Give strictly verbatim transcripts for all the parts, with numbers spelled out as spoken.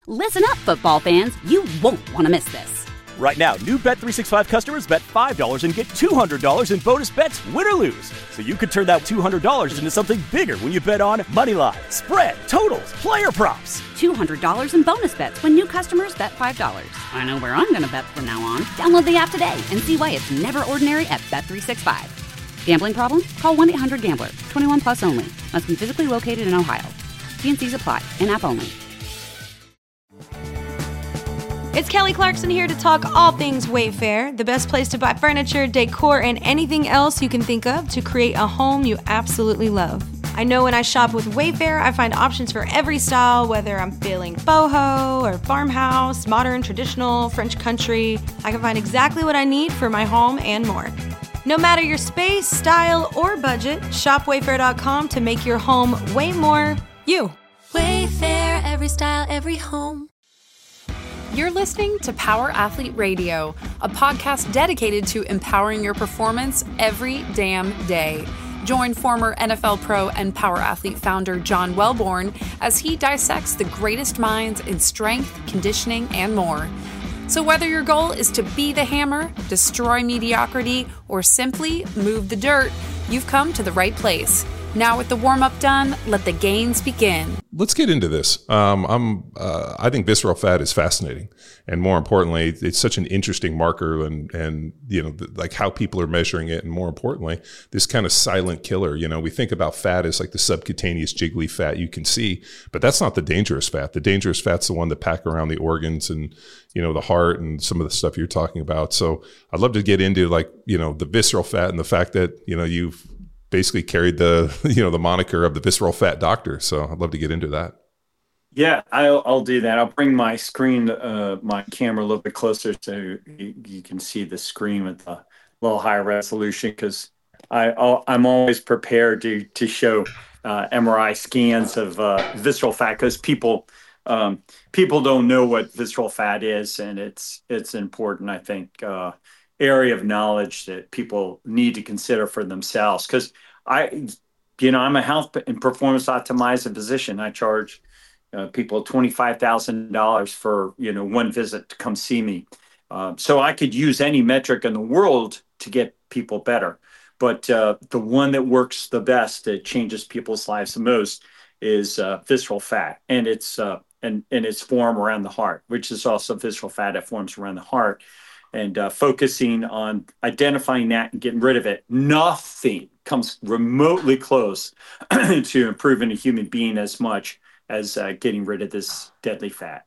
Listen up, football fans. You won't want to miss this. Right now, new Bet three sixty-five customers bet five dollars and get two hundred dollars in bonus bets, win or lose. So you could turn that two hundred dollars into something bigger when you bet on money line, spread, totals, player props. two hundred dollars in bonus bets when new customers bet five dollars. I know where I'm going to bet from now on. Download the app today and see why it's never ordinary at Bet three sixty-five. Gambling problem? Call one eight hundred gambler. twenty-one plus only. Must be physically located in Ohio. T and C's apply. In-app only. It's Kelly Clarkson here to talk all things Wayfair, the best place to buy furniture, decor, and anything else you can think of to create a home you absolutely love. I know when I shop with Wayfair, I find options for every style, whether I'm feeling boho or farmhouse, modern, traditional, French country. I can find exactly what I need for my home and more. No matter your space, style, or budget, shop wayfair dot com to make your home way more you. Wayfair, every style, every home. You're listening to Power Athlete Radio, a podcast dedicated to empowering your performance every damn day. Join former N F L pro and Power Athlete founder John Welborn as he dissects the greatest minds in strength, conditioning, and more. So whether your goal is to be the hammer, destroy mediocrity, or simply move the dirt, you've come to the right place. Now with the warm-up done, let the gains begin. Let's get into this. Um, I'm, uh, I think visceral fat is fascinating, and more importantly, it's such an interesting marker, and and you know, th- like how people are measuring it, and more importantly, this kind of silent killer. You know, we think about fat as like the subcutaneous jiggly fat you can see, but that's not the dangerous fat. The dangerous fat's the one that pack around the organs and you know the heart and some of the stuff you're talking about. So I'd love to get into like you know the visceral fat and the fact that you know you've basically carried the, you know, the moniker of the visceral fat doctor. So I'd love to get into that. Yeah, I'll, I'll do that. I'll bring my screen, uh, my camera a little bit closer so you, you can see the screen with a little higher resolution, because I, I'll, I'm always prepared to to show uh, M R I scans of uh, visceral fat, because people um, people don't know what visceral fat is, and it's it's important, I think, uh, area of knowledge that people need to consider for themselves. Because I, you know, I'm a health and performance optimizer physician. I charge uh, people twenty-five thousand dollars for, you know, one visit to come see me. Uh, so I could use any metric in the world to get people better. But uh, the one that works the best, that changes people's lives the most, is uh, visceral fat. And it's uh, and, and its form around the heart, which is also visceral fat that forms around the heart. And uh, focusing on identifying that and getting rid of it, nothing comes remotely close to improving a human being as much as uh, getting rid of this deadly fat.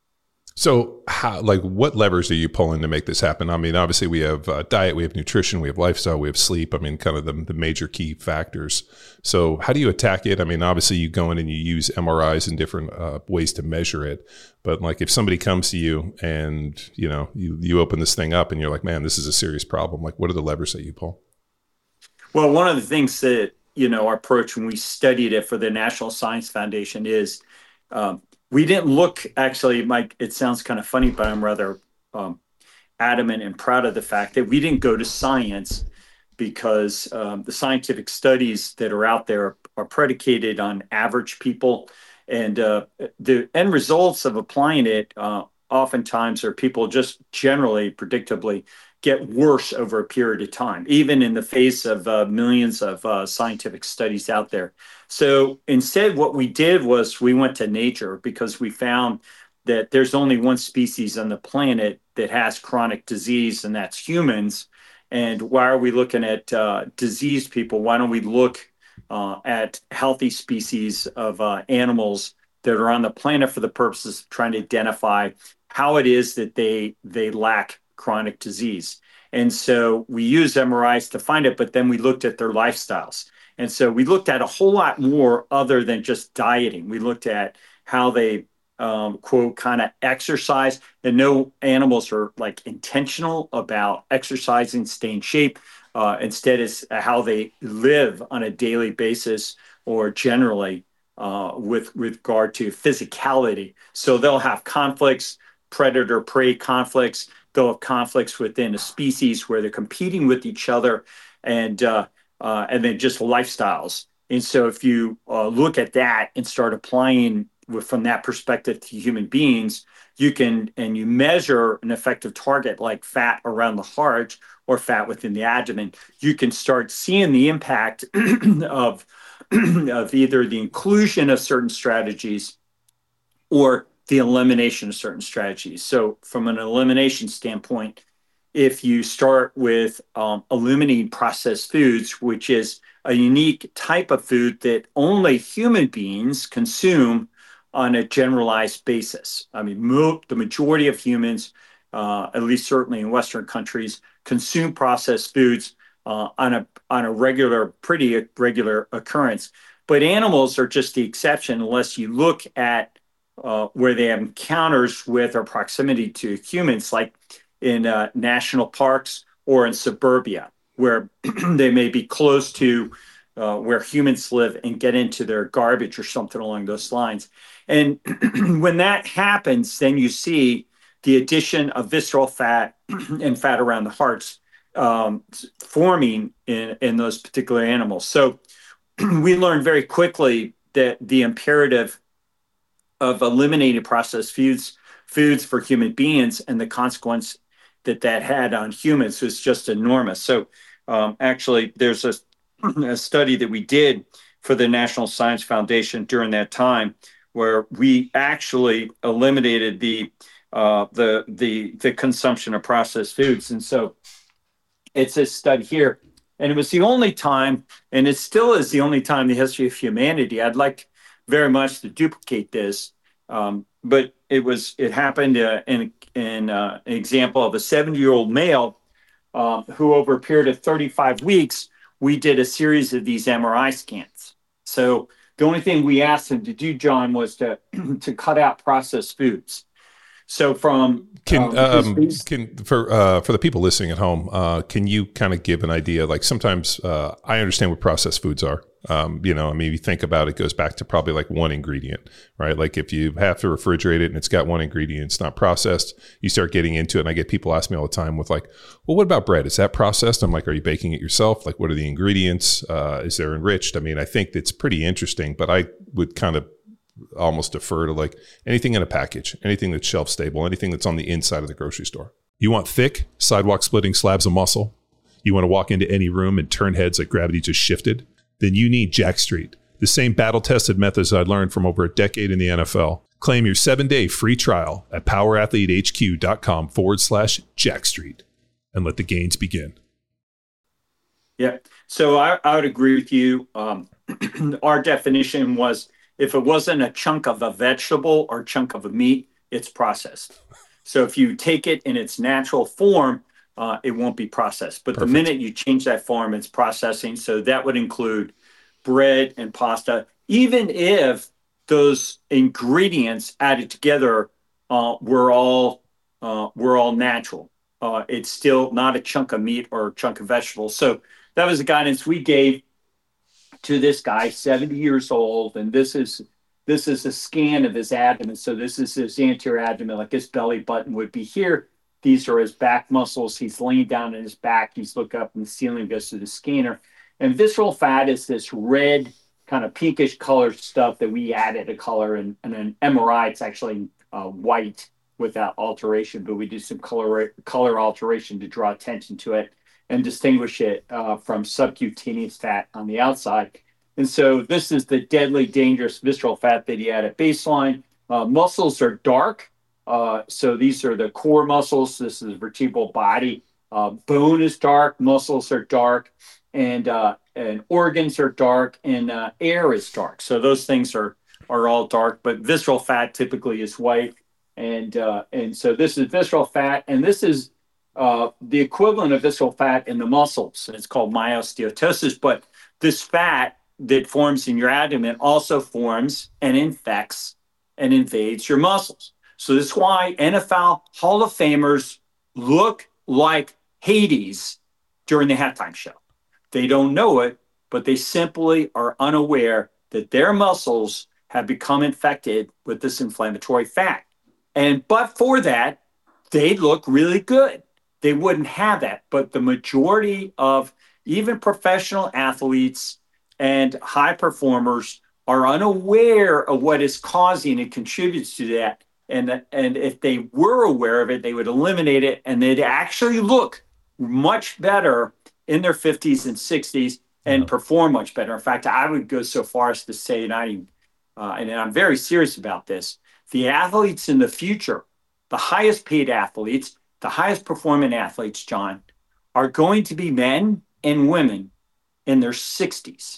So how, like, what levers are you pulling to make this happen? I mean, obviously we have uh, diet, we have nutrition, we have lifestyle, we have sleep. I mean, kind of the, the major key factors. So how do you attack it? I mean, obviously you go in and you use M R Is and different uh, ways to measure it. But like if somebody comes to you and, you know, you, you open this thing up and you're like, man, this is a serious problem. Like, what are the levers that you pull? Well, one of the things that, you know, our approach when we studied it for the National Science Foundation is, um, we didn't look, actually, Mike, it sounds kind of funny, but I'm rather um, adamant and proud of the fact that we didn't go to science, because um, the scientific studies that are out there are predicated on average people. And uh, the end results of applying it uh, oftentimes are people just generally, predictably, get worse over a period of time, even in the face of uh, millions of uh, scientific studies out there. So instead, what we did was we went to nature, because we found that there's only one species on the planet that has chronic disease, and that's humans. And why are we looking at uh, diseased people? Why don't we look uh, at healthy species of uh, animals that are on the planet for the purposes of trying to identify how it is that they they lack chronic disease? And so we used M R Is to find it, but then we looked at their lifestyles. And so we looked at a whole lot more other than just dieting. We looked at how they, um, quote, kind of exercise. And no animals are like intentional about exercising, staying in shape. Uh, instead, it's how they live on a daily basis, or generally uh, with, with regard to physicality. So they'll have conflicts, predator-prey conflicts. They'll have conflicts within a species where they're competing with each other, and uh, uh, and then just lifestyles. And so if you uh, look at that and start applying from that perspective to human beings, you can, and you measure an effective target like fat around the heart or fat within the abdomen, you can start seeing the impact of, of either the inclusion of certain strategies or the elimination of certain strategies. So from an elimination standpoint, if you start with um, eliminating processed foods, which is a unique type of food that only human beings consume on a generalized basis. I mean, mo- the majority of humans, uh, at least certainly in Western countries, consume processed foods uh, on a on a regular, pretty regular occurrence. But animals are just the exception unless you look at uh, where they have encounters with or proximity to humans, like in uh, national parks or in suburbia, where they may be close to uh, where humans live and get into their garbage or something along those lines. And when that happens, then you see the addition of visceral fat and fat around the hearts um, forming in, in those particular animals. So we learned very quickly that the imperative of eliminating processed foods, foods for human beings and the consequence that that had on humans was just enormous. So um, actually, there's a, a study that we did for the National Science Foundation during that time, where we actually eliminated the uh, the the the consumption of processed foods. And so it's a study here, and it was the only time, and it still is the only time in the history of humanity. I'd like very much to duplicate this, um, but it was it happened uh, in in uh, an example of a seventy-year-old male um, who, over a period of thirty-five weeks, we did a series of these M R I scans. So the only thing we asked him to do, John, was to to cut out processed foods. So from can um, um, his, can for uh, for the people listening at home, uh, can you kind of give an idea? Like sometimes uh, I understand what processed foods are. Um, you know, I mean, if you think about it, it goes back to probably like one ingredient, right? Like if you have to refrigerate it and it's got one ingredient, it's not processed, you start getting into it. And I get people ask me all the time with like, well, what about bread? Is that processed? I'm like, are you baking it yourself? Like, what are the ingredients? Uh, is there enriched? I mean, I think it's pretty interesting, but I would kind of almost defer to like anything in a package, anything that's shelf stable, anything that's on the inside of the grocery store. You want thick, sidewalk splitting slabs of muscle? You want to walk into any room and turn heads like gravity just shifted? Then you need Jack Street, the same battle-tested methods I learned from over a decade in the N F L. Claim your seven-day free trial at powerathletehq.com forward slash Jack Street and let the gains begin. Yeah, so I, I would agree with you. Um, our definition was if it wasn't a chunk of a vegetable or chunk of a meat, it's processed. So if you take it in its natural form, Uh, it won't be processed. But Perfect. The minute you change that form, it's processing. So that would include bread and pasta, even if those ingredients added together uh, were all uh, were all natural. Uh, it's still not a chunk of meat or a chunk of vegetables. So that was the guidance we gave to this guy, seventy years old, and this is this is a scan of his abdomen. So this is his anterior abdomen, like his belly button would be here. These are his back muscles. He's laying down on his back. He's looking up in the ceiling, goes to the scanner. And visceral fat is this red, kind of pinkish colored stuff that we added a color. And, and an M R I, it's actually uh, white without alteration, but we do some color, color alteration to draw attention to it and distinguish it uh, from subcutaneous fat on the outside. And so this is the deadly, dangerous visceral fat that he had at baseline. Uh, muscles are dark. Uh, so these are the core muscles. This is the vertebral body. Uh, bone is dark, muscles are dark, and uh, and organs are dark, and uh, air is dark. So those things are are all dark. But visceral fat typically is white, and uh, and so this is visceral fat, and this is uh, the equivalent of visceral fat in the muscles. And it's called myosteatosis. But this fat that forms in your abdomen also forms and infects and invades your muscles. So that's why N F L Hall of Famers look like Hades during the halftime show. They don't know it, but they simply are unaware that their muscles have become infected with this inflammatory fat. And but for that, they look really good. They wouldn't have that. But the majority of even professional athletes and high performers are unaware of what is causing and contributes to that. And, and if they were aware of it, they would eliminate it, and they'd actually look much better in their fifties and sixties and yeah. perform much better. In fact, I would go so far as to say, and, I, uh, and I'm very serious about this, the athletes in the future, the highest paid athletes, the highest performing athletes, John, are going to be men and women in their sixties,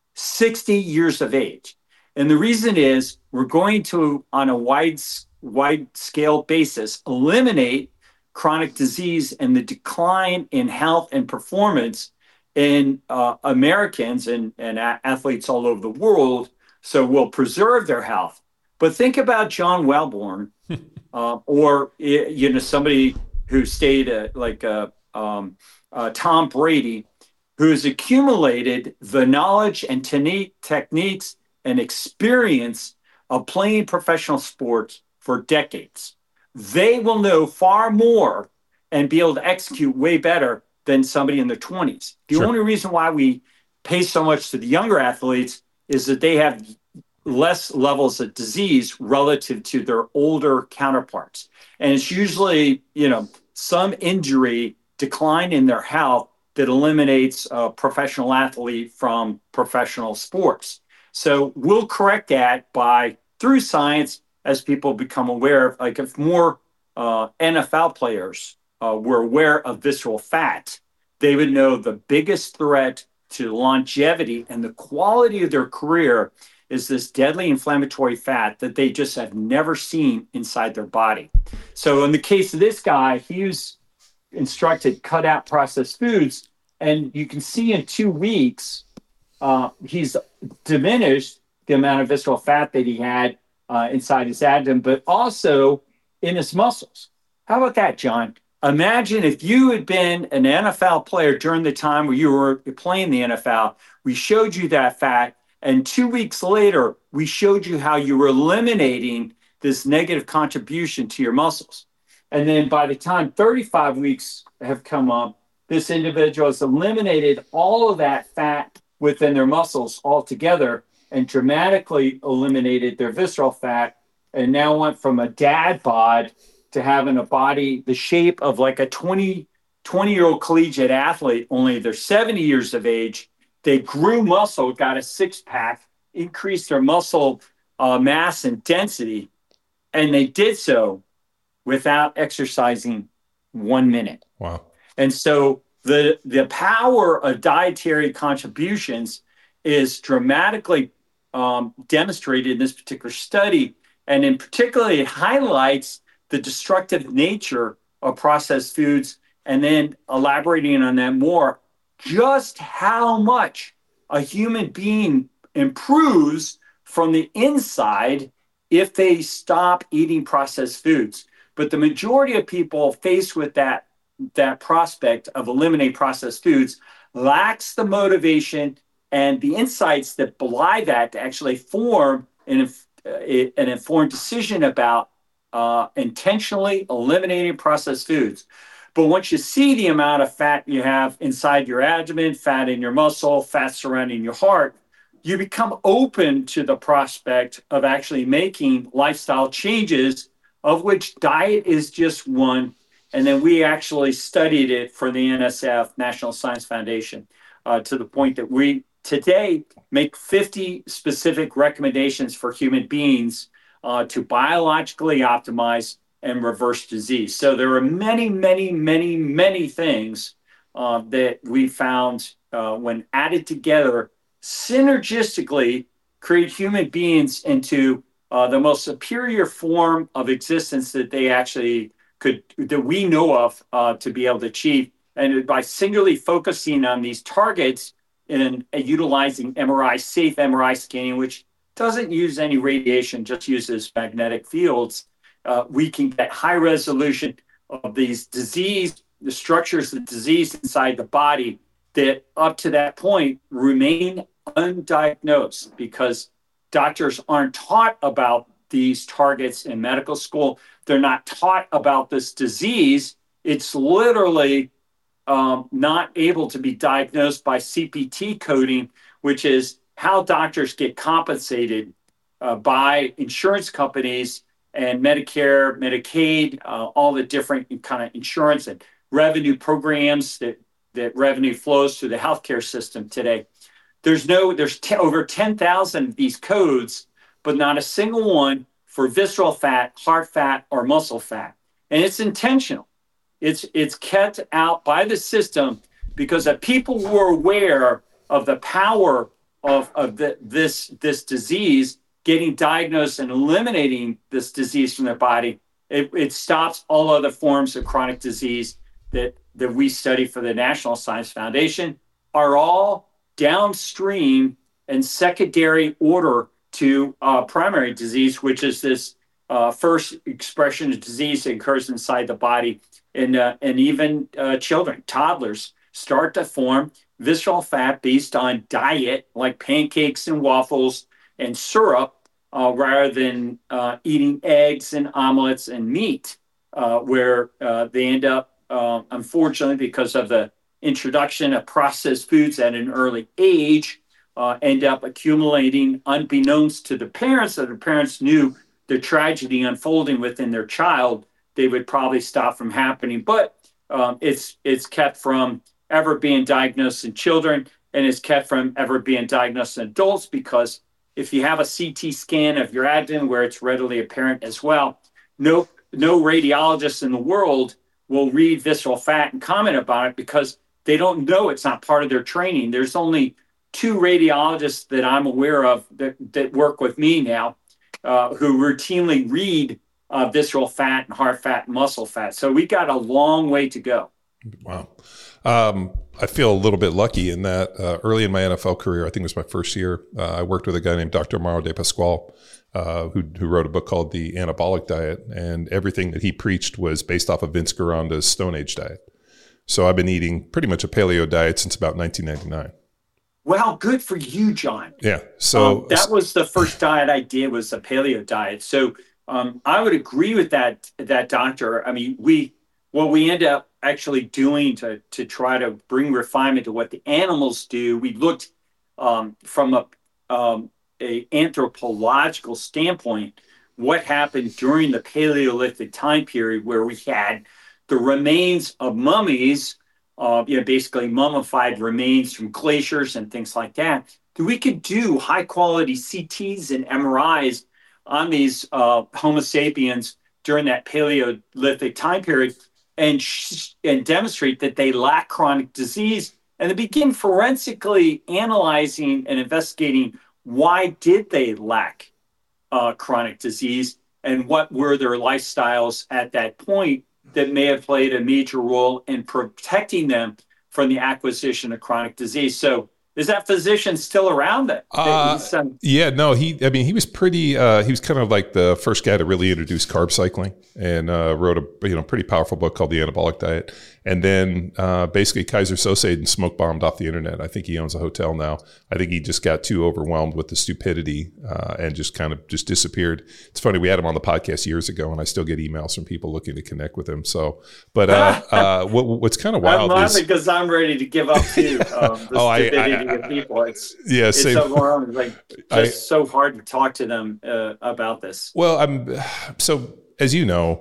sixty years of age. And the reason is we're going to, on a wide, wide scale basis, eliminate chronic disease and the decline in health and performance in uh, Americans and, and a- athletes all over the world. So we'll preserve their health. But think about John Wellborn uh, or, you know, somebody who stayed uh, like uh, um, uh, Tom Brady, who's accumulated the knowledge and te- techniques and experience of playing professional sports for decades. They will know far more and be able to execute way better than somebody in their twenties. The sure. only reason why we pay so much to the younger athletes is that they have less levels of disease relative to their older counterparts. And it's usually, you know, some injury, decline in their health that eliminates a professional athlete from professional sports. So we'll correct that by, through science, as people become aware of, like if more uh, N F L players uh, were aware of visceral fat, they would know the biggest threat to longevity and the quality of their career is this deadly inflammatory fat that they just have never seen inside their body. So in the case of this guy, he was instructed cut out processed foods, and you can see in two weeks uh, he's diminished the amount of visceral fat that he had uh, inside his abdomen, but also in his muscles. How about that, John? Imagine if you had been an N F L player during the time where you were playing the N F L, we showed you that fat, and two weeks later, we showed you how you were eliminating this negative contribution to your muscles. And then by the time thirty-five weeks have come up, this individual has eliminated all of that fat within their muscles altogether and dramatically eliminated their visceral fat, and now went from a dad bod to having a body the shape of like a twenty, twenty-year-old collegiate athlete, only they're seventy years of age. They grew muscle, got a six-pack, increased their muscle uh, mass and density, and they did so without exercising one minute. Wow. And so the the power of dietary contributions is dramatically um, demonstrated in this particular study. And in particular, it highlights the destructive nature of processed foods, and then elaborating on that more, just how much a human being improves from the inside if they stop eating processed foods. But the majority of people faced with that, that prospect of eliminate processed foods lacks the motivation and the insights that belie that to actually form an, an informed decision about uh, intentionally eliminating processed foods. But once you see the amount of fat you have inside your abdomen, fat in your muscle, fat surrounding your heart, you become open to the prospect of actually making lifestyle changes, of which diet is just one. And then we actually studied it for the N S F, National Science Foundation, uh, to the point that we today make fifty specific recommendations for human beings uh, to biologically optimize and reverse disease. So there are many, many, many, many things uh, that we found uh, when added together synergistically create human beings into uh, the most superior form of existence that they actually could, that we know of uh, to be able to achieve. And by singularly focusing on these targets and uh, utilizing M R I, safe M R I scanning, which doesn't use any radiation, just uses magnetic fields, uh, we can get high resolution of these disease, the structures of disease inside the body that up to that point remain undiagnosed because doctors aren't taught about these targets in medical school. They're not taught about this disease. It's literally um, not able to be diagnosed by C P T coding, which is how doctors get compensated uh, by insurance companies and Medicare, Medicaid, uh, all the different kind of insurance and revenue programs that, that revenue flows through the healthcare system today. There's no, there's t- over ten thousand of these codes, but not a single one for visceral fat, heart fat, or muscle fat. And it's intentional. It's, it's kept out by the system because the people who are aware of the power of, of the, this, this disease, getting diagnosed and eliminating this disease from their body, it, it stops all other forms of chronic disease that, that we study for the National Science Foundation, are all downstream and secondary order to uh, primary disease, which is this uh, first expression of disease that occurs inside the body. And, uh, and even uh, children, toddlers, start to form visceral fat based on diet, like pancakes and waffles and syrup, uh, rather than uh, eating eggs and omelets and meat, uh, where uh, they end up, uh, unfortunately, because of the introduction of processed foods at an early age, uh, end up accumulating unbeknownst to the parents, that the parents knew the tragedy unfolding within their child, they would probably stop from happening. But um, it's it's kept from ever being diagnosed in children, and it's kept from ever being diagnosed in adults, because if you have a C T scan of your abdomen where it's readily apparent as well, no no radiologist in the world will read visceral fat and comment about it because they don't know, it's not part of their training. There's only two radiologists that I'm aware of that, that work with me now uh, who routinely read uh, visceral fat and heart fat and muscle fat. So we got a long way to go. Wow. Um, I feel a little bit lucky in that uh, early in my N F L career, I think it was my first year, uh, I worked with a guy named Doctor Mauro De Pasquale, uh, who, who wrote a book called The Anabolic Diet, and everything that he preached was based off of Vince Gironda's Stone Age diet. So I've been eating pretty much a paleo diet since about nineteen ninety-nine. Well, good for you, John. Yeah. So um, that was the first diet I did, was a paleo diet. So um, I would agree with that, that doctor. I mean, we, what we end up actually doing to, to try to bring refinement to what the animals do, we looked um, from a, um, a anthropological standpoint, what happened during the Paleolithic time period, where we had the remains of mummies, uh, you know, basically mummified remains from glaciers and things like that. We could do high quality C Ts and M R Is on these uh, Homo sapiens during that Paleolithic time period and sh- and demonstrate that they lack chronic disease, and to begin forensically analyzing and investigating why did they lack uh, chronic disease, and what were their lifestyles at that point that may have played a major role in protecting them from the acquisition of chronic disease. So is that physician still around? That, that uh, yeah, no, he, I mean, he was pretty, uh, he was kind of like the first guy to really introduce carb cycling, and uh, wrote a, you know, pretty powerful book called The Anabolic Diet. And then uh, basically Kaiser Sose and smoke bombed off the internet. I think he owns a hotel now. I think he just got too overwhelmed with the stupidity uh, and just kind of just disappeared. It's funny, we had him on the podcast years ago, and I still get emails from people looking to connect with him. So, but uh, uh, what, what's kind of wild I'm is because I'm ready to give up too. Um, the oh, stupidity I, I, of people. It's yeah, it's same. so overwhelming. Like just I, so hard to talk to them uh, about this. Well, I'm so as you know.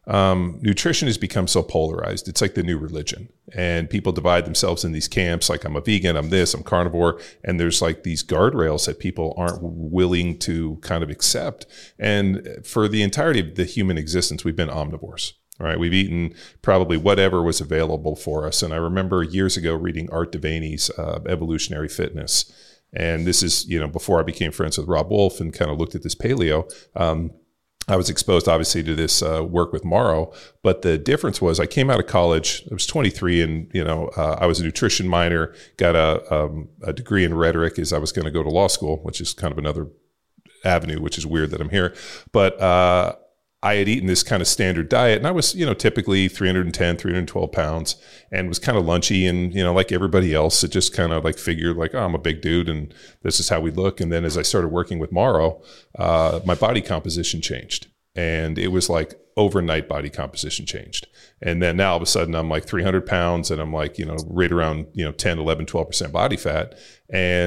Um, nutrition has become so polarized. It's like the new religion, and people divide themselves in these camps. Like, I'm a vegan, I'm this, I'm carnivore. And there's like these guardrails that people aren't willing to kind of accept. And for the entirety of the human existence, we've been omnivores, right? We've eaten probably whatever was available for us. And I remember years ago reading Art DeVaney's uh, Evolutionary Fitness. And this is, you know, before I became friends with Rob Wolf and kind of looked at this paleo. Um, I was exposed, obviously, to this uh, work with Mauro, but the difference was I came out of college. I was twenty-three, and you know uh, I was a nutrition minor. Got a, um, a degree in rhetoric as I was going to go to law school, which is kind of another avenue, which is weird that I'm here. But uh, I had eaten this kind of standard diet, and I was, you know, typically three hundred ten, three hundred twelve pounds, and was kind of lunchy, and, you know, like everybody else, it just kind of like figured like, oh, I'm a big dude and this is how we look. And then as I started working with Mauro, uh, my body composition changed, and it was like overnight body composition changed. And then now all of a sudden I'm like three hundred pounds, and I'm like, you know, right around, you know, ten, eleven, twelve percent body fat. And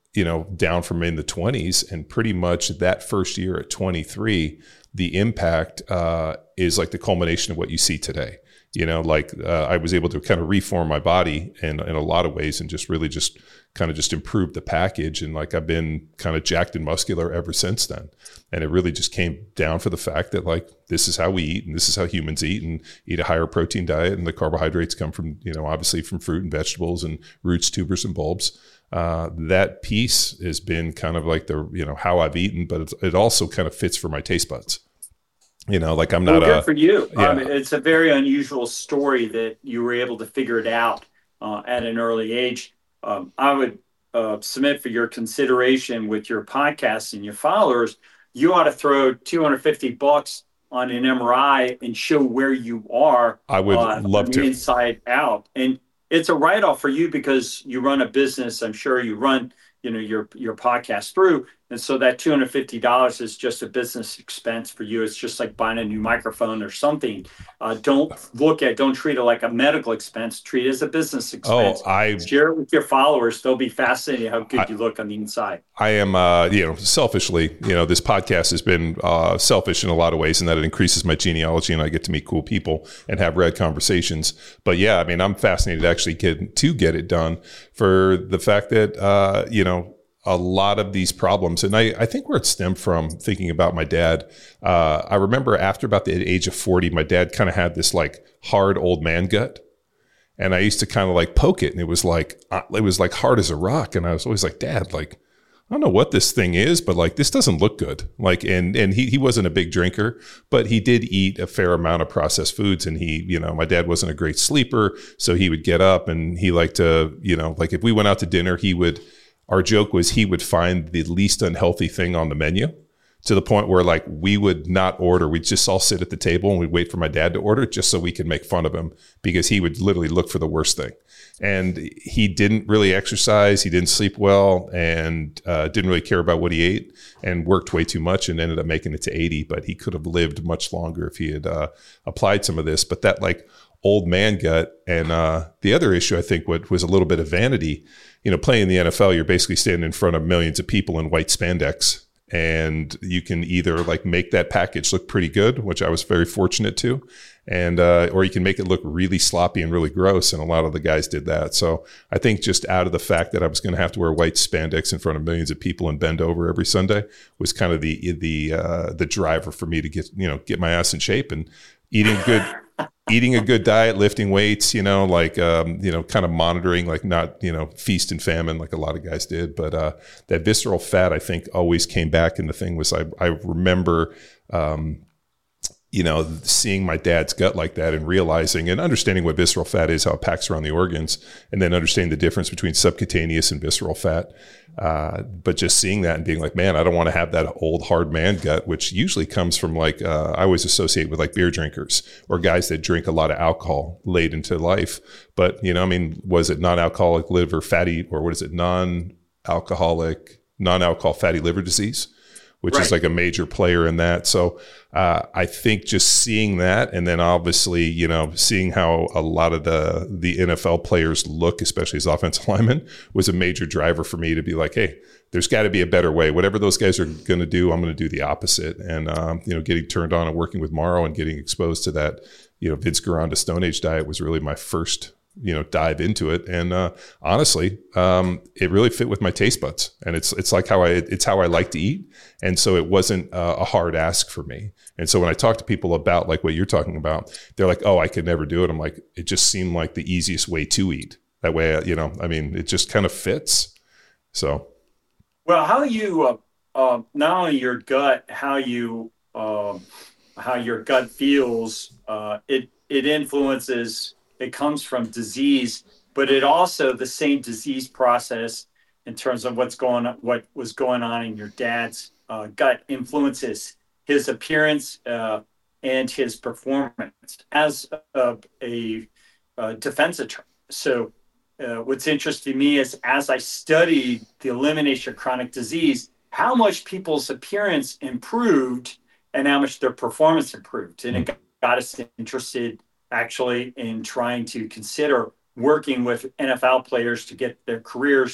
you know, down from in the twenties, and pretty much that first year at twenty-three, the impact uh, is like the culmination of what you see today. You know, like uh, I was able to kind of reform my body in, in a lot of ways, and just really just kind of just improve the package. And like I've been kind of jacked and muscular ever since then. And it really just came down for the fact that like this is how we eat, and this is how humans eat, and eat a higher protein diet. And the carbohydrates come from, you know, obviously from fruit and vegetables and roots, tubers, and bulbs. Uh, that piece has been kind of like the, you know, how I've eaten, but it, it also kind of fits for my taste buds. You know, like I'm not well, good a, for you. Yeah. Um, it's a very unusual story that you were able to figure it out uh, at an early age. Um, I would uh, submit for your consideration with your podcast and your followers, you ought to throw two hundred fifty bucks on an M R I and show where you are. I would uh, love to. Inside out. And it's a write-off for you because you run a business. I'm sure you run, you know, your, your podcast through. And so that two hundred fifty dollars is just a business expense for you. It's just like buying a new microphone or something. Uh, don't look at, don't treat it like a medical expense. Treat it as a business expense. Oh, I share it with your followers. They'll be fascinated how good I, you look on the inside. I am, uh, you know, selfishly, you know, this podcast has been uh, selfish in a lot of ways, in that it increases my genealogy and I get to meet cool people and have rad conversations. But yeah, I mean, I'm fascinated to actually get to get it done for the fact that, uh, you know, a lot of these problems. And I, I think where it stemmed from, thinking about my dad, uh, I remember after about the age of forty, my dad kind of had this like hard old man gut. And I used to kind of like poke it, and it was like, uh, it was like hard as a rock. And I was always like, Dad, like, I don't know what this thing is, but like, this doesn't look good. Like, and, and he, he wasn't a big drinker, but he did eat a fair amount of processed foods. And he, you know, my dad wasn't a great sleeper. So he would get up and he liked to, you know, like if we went out to dinner, he would, our joke was he would find the least unhealthy thing on the menu, to the point where like we would not order. We'd just all sit at the table and we'd wait for my dad to order just so we could make fun of him, because he would literally look for the worst thing. And he didn't really exercise. He didn't sleep well, and uh, didn't really care about what he ate, and worked way too much, and ended up making it to eighty. But he could have lived much longer if he had uh, applied some of this. But that like old man gut. And uh, the other issue, I think, what was a little bit of vanity. You know, playing in the N F L, you're basically standing in front of millions of people in white spandex, and you can either like make that package look pretty good, which I was very fortunate to, and uh, or you can make it look really sloppy and really gross. And a lot of the guys did that. So I think just out of the fact that I was going to have to wear white spandex in front of millions of people and bend over every Sunday was kind of the the uh, the driver for me to get, you know, get my ass in shape. And eating good. Eating a good diet, lifting weights, you know, like, um, you know, kind of monitoring, like not, you know, feast and famine like a lot of guys did. But uh, that visceral fat, I think, always came back. And the thing was, I, I remember, um, you know, seeing my dad's gut like that and realizing and understanding what visceral fat is, how it packs around the organs, and then understanding the difference between subcutaneous and visceral fat. Uh, but just seeing that and being like, man, I don't want to have that old hard man gut, which usually comes from like, uh, I always associate with like beer drinkers or guys that drink a lot of alcohol late into life. But, you know, I mean, was it non-alcoholic liver fatty, or what is it? Non-alcoholic, non-alcohol fatty liver disease, which right. is like a major player in that. So uh, I think just seeing that, and then obviously, you know, seeing how a lot of the the N F L players look, especially as offensive linemen, was a major driver for me to be like, hey, there's got to be a better way. Whatever those guys are going to do, I'm going to do the opposite. And, um, you know, getting turned on and working with Mauro and getting exposed to that, you know, Vince Gironda Stone Age diet was really my first, you know, dive into it. And uh, honestly, um, it really fit with my taste buds, and it's it's like how I it's how I like to eat. And so it wasn't uh, a hard ask for me. And so when I talk to people about like what you're talking about, they're like, "Oh, I could never do it." I'm like, it just seemed like the easiest way to eat. That way, you know, I mean, it just kind of fits. So, well, how you uh, uh, not only your gut, how you uh, how your gut feels, uh, it it influences. It comes from disease, but it also the same disease process in terms of what's going on, what was going on in your dad's uh, gut influences his appearance uh, and his performance as a, a, a defense attorney. So uh, what's interesting to me is as I studied the elimination of chronic disease, how much people's appearance improved and how much their performance improved. And it got, got us interested actually in trying to consider working with N F L players to get their careers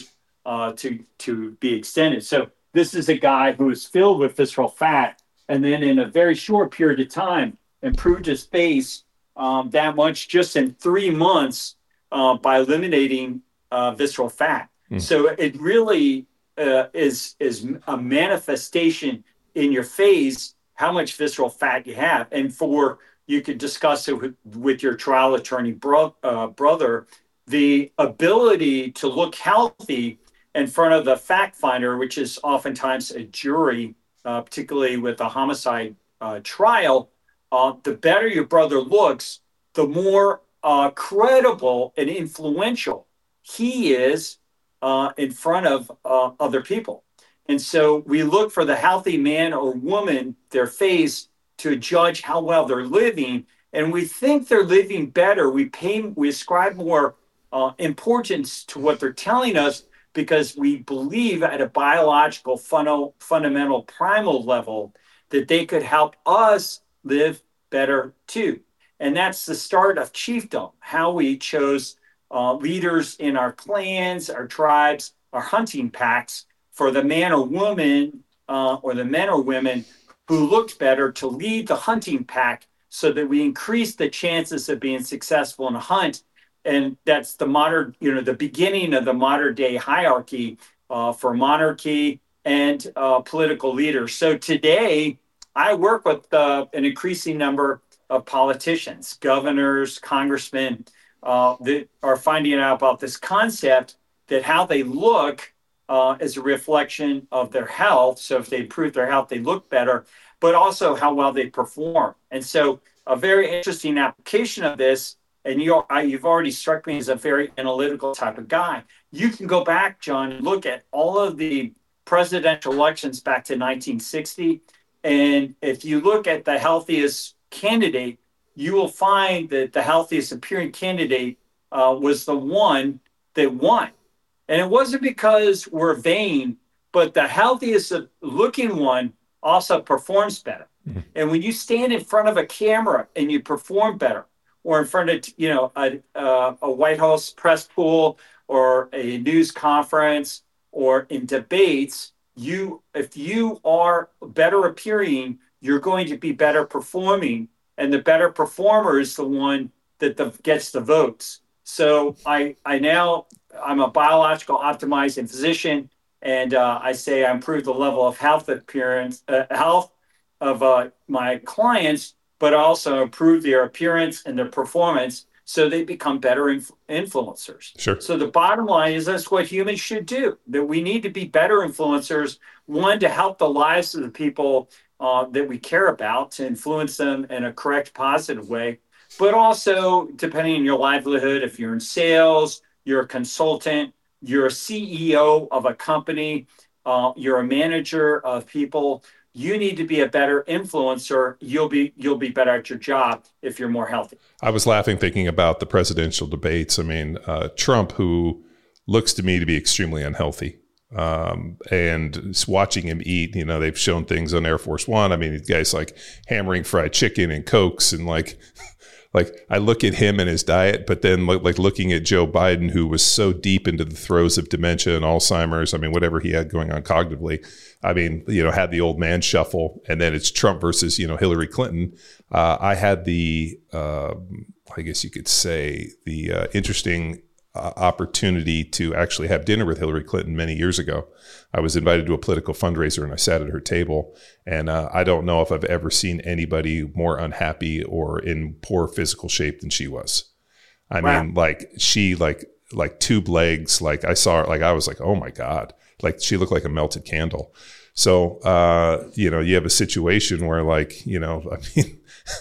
uh, to to be extended. So this is a guy who is filled with visceral fat, and then in a very short period of time, improved his face um, that much just in three months uh, by eliminating uh, visceral fat. Mm. So it really uh, is is a manifestation in your face how much visceral fat you have, and for you could discuss it with, with your trial attorney bro, uh, brother, the ability to look healthy in front of the fact finder, which is oftentimes a jury, uh, particularly with a homicide uh, trial. Uh, the better your brother looks, the more uh, credible and influential he is uh, in front of uh, other people. And so we look for the healthy man or woman, their face, to judge how well they're living. And we think they're living better. We pay, we ascribe more uh, importance to what they're telling us because we believe at a biological fun- fundamental primal level that they could help us live better too. And that's the start of chiefdom, how we chose uh, leaders in our clans, our tribes, our hunting packs for the man or woman uh, or the men or women who looked better to lead the hunting pack so that we increase the chances of being successful in a hunt. And that's the modern, you know, the beginning of the modern day hierarchy uh, for monarchy and uh, political leaders. So today I work with uh, an increasing number of politicians, governors, congressmen uh, that are finding out about this concept that how they look Uh, as a reflection of their health. So if they improve their health, they look better, but also how well they perform. And so a very interesting application of this, and you, I, you've already struck me as a very analytical type of guy. You can go back, John, and look at all of the presidential elections back to nineteen sixty. And if you look at the healthiest candidate, you will find that the healthiest appearing candidate uh, was the one that won. And it wasn't because we're vain, but the healthiest looking one also performs better. Mm-hmm. And when you stand in front of a camera and you perform better, or in front of, you know, a, uh, a White House press pool or a news conference or in debates, you, if you are better appearing, you're going to be better performing. And the better performer is the one that the, gets the votes. So I, I now... I'm a biological optimizing physician, and uh, I say I improve the level of health appearance, uh, health of uh, my clients, but also improve their appearance and their performance so they become better inf- influencers. Sure. So the bottom line is that's what humans should do, that we need to be better influencers, one, to help the lives of the people uh, that we care about, to influence them in a correct, positive way, but also, depending on your livelihood, if you're in sales, you're a consultant, you're a C E O of a company, uh, you're a manager of people, you need to be a better influencer. You'll be you'll be better at your job if you're more healthy. I was laughing thinking about the presidential debates. I mean, uh, Trump, who looks to me to be extremely unhealthy, um, and watching him eat, you know, they've shown things on Air Force One. I mean, these guys like hammering fried chicken and Cokes and like... Like I look at him and his diet, but then like looking at Joe Biden, who was so deep into the throes of dementia and Alzheimer's. I mean, whatever he had going on cognitively, I mean, you know, had the old man shuffle, and then it's Trump versus, you know, Hillary Clinton. Uh, I had the, uh, I guess you could say the uh, interesting uh, opportunity to actually have dinner with Hillary Clinton many years ago. I was invited to a political fundraiser and I sat at her table, and uh, I don't know if I've ever seen anybody more unhappy or in poor physical shape than she was. I wow. mean, like she like like tube legs. Like I saw her, like I was like, oh my God, like she looked like a melted candle. So uh, you know, you have a situation where like, you know, I mean,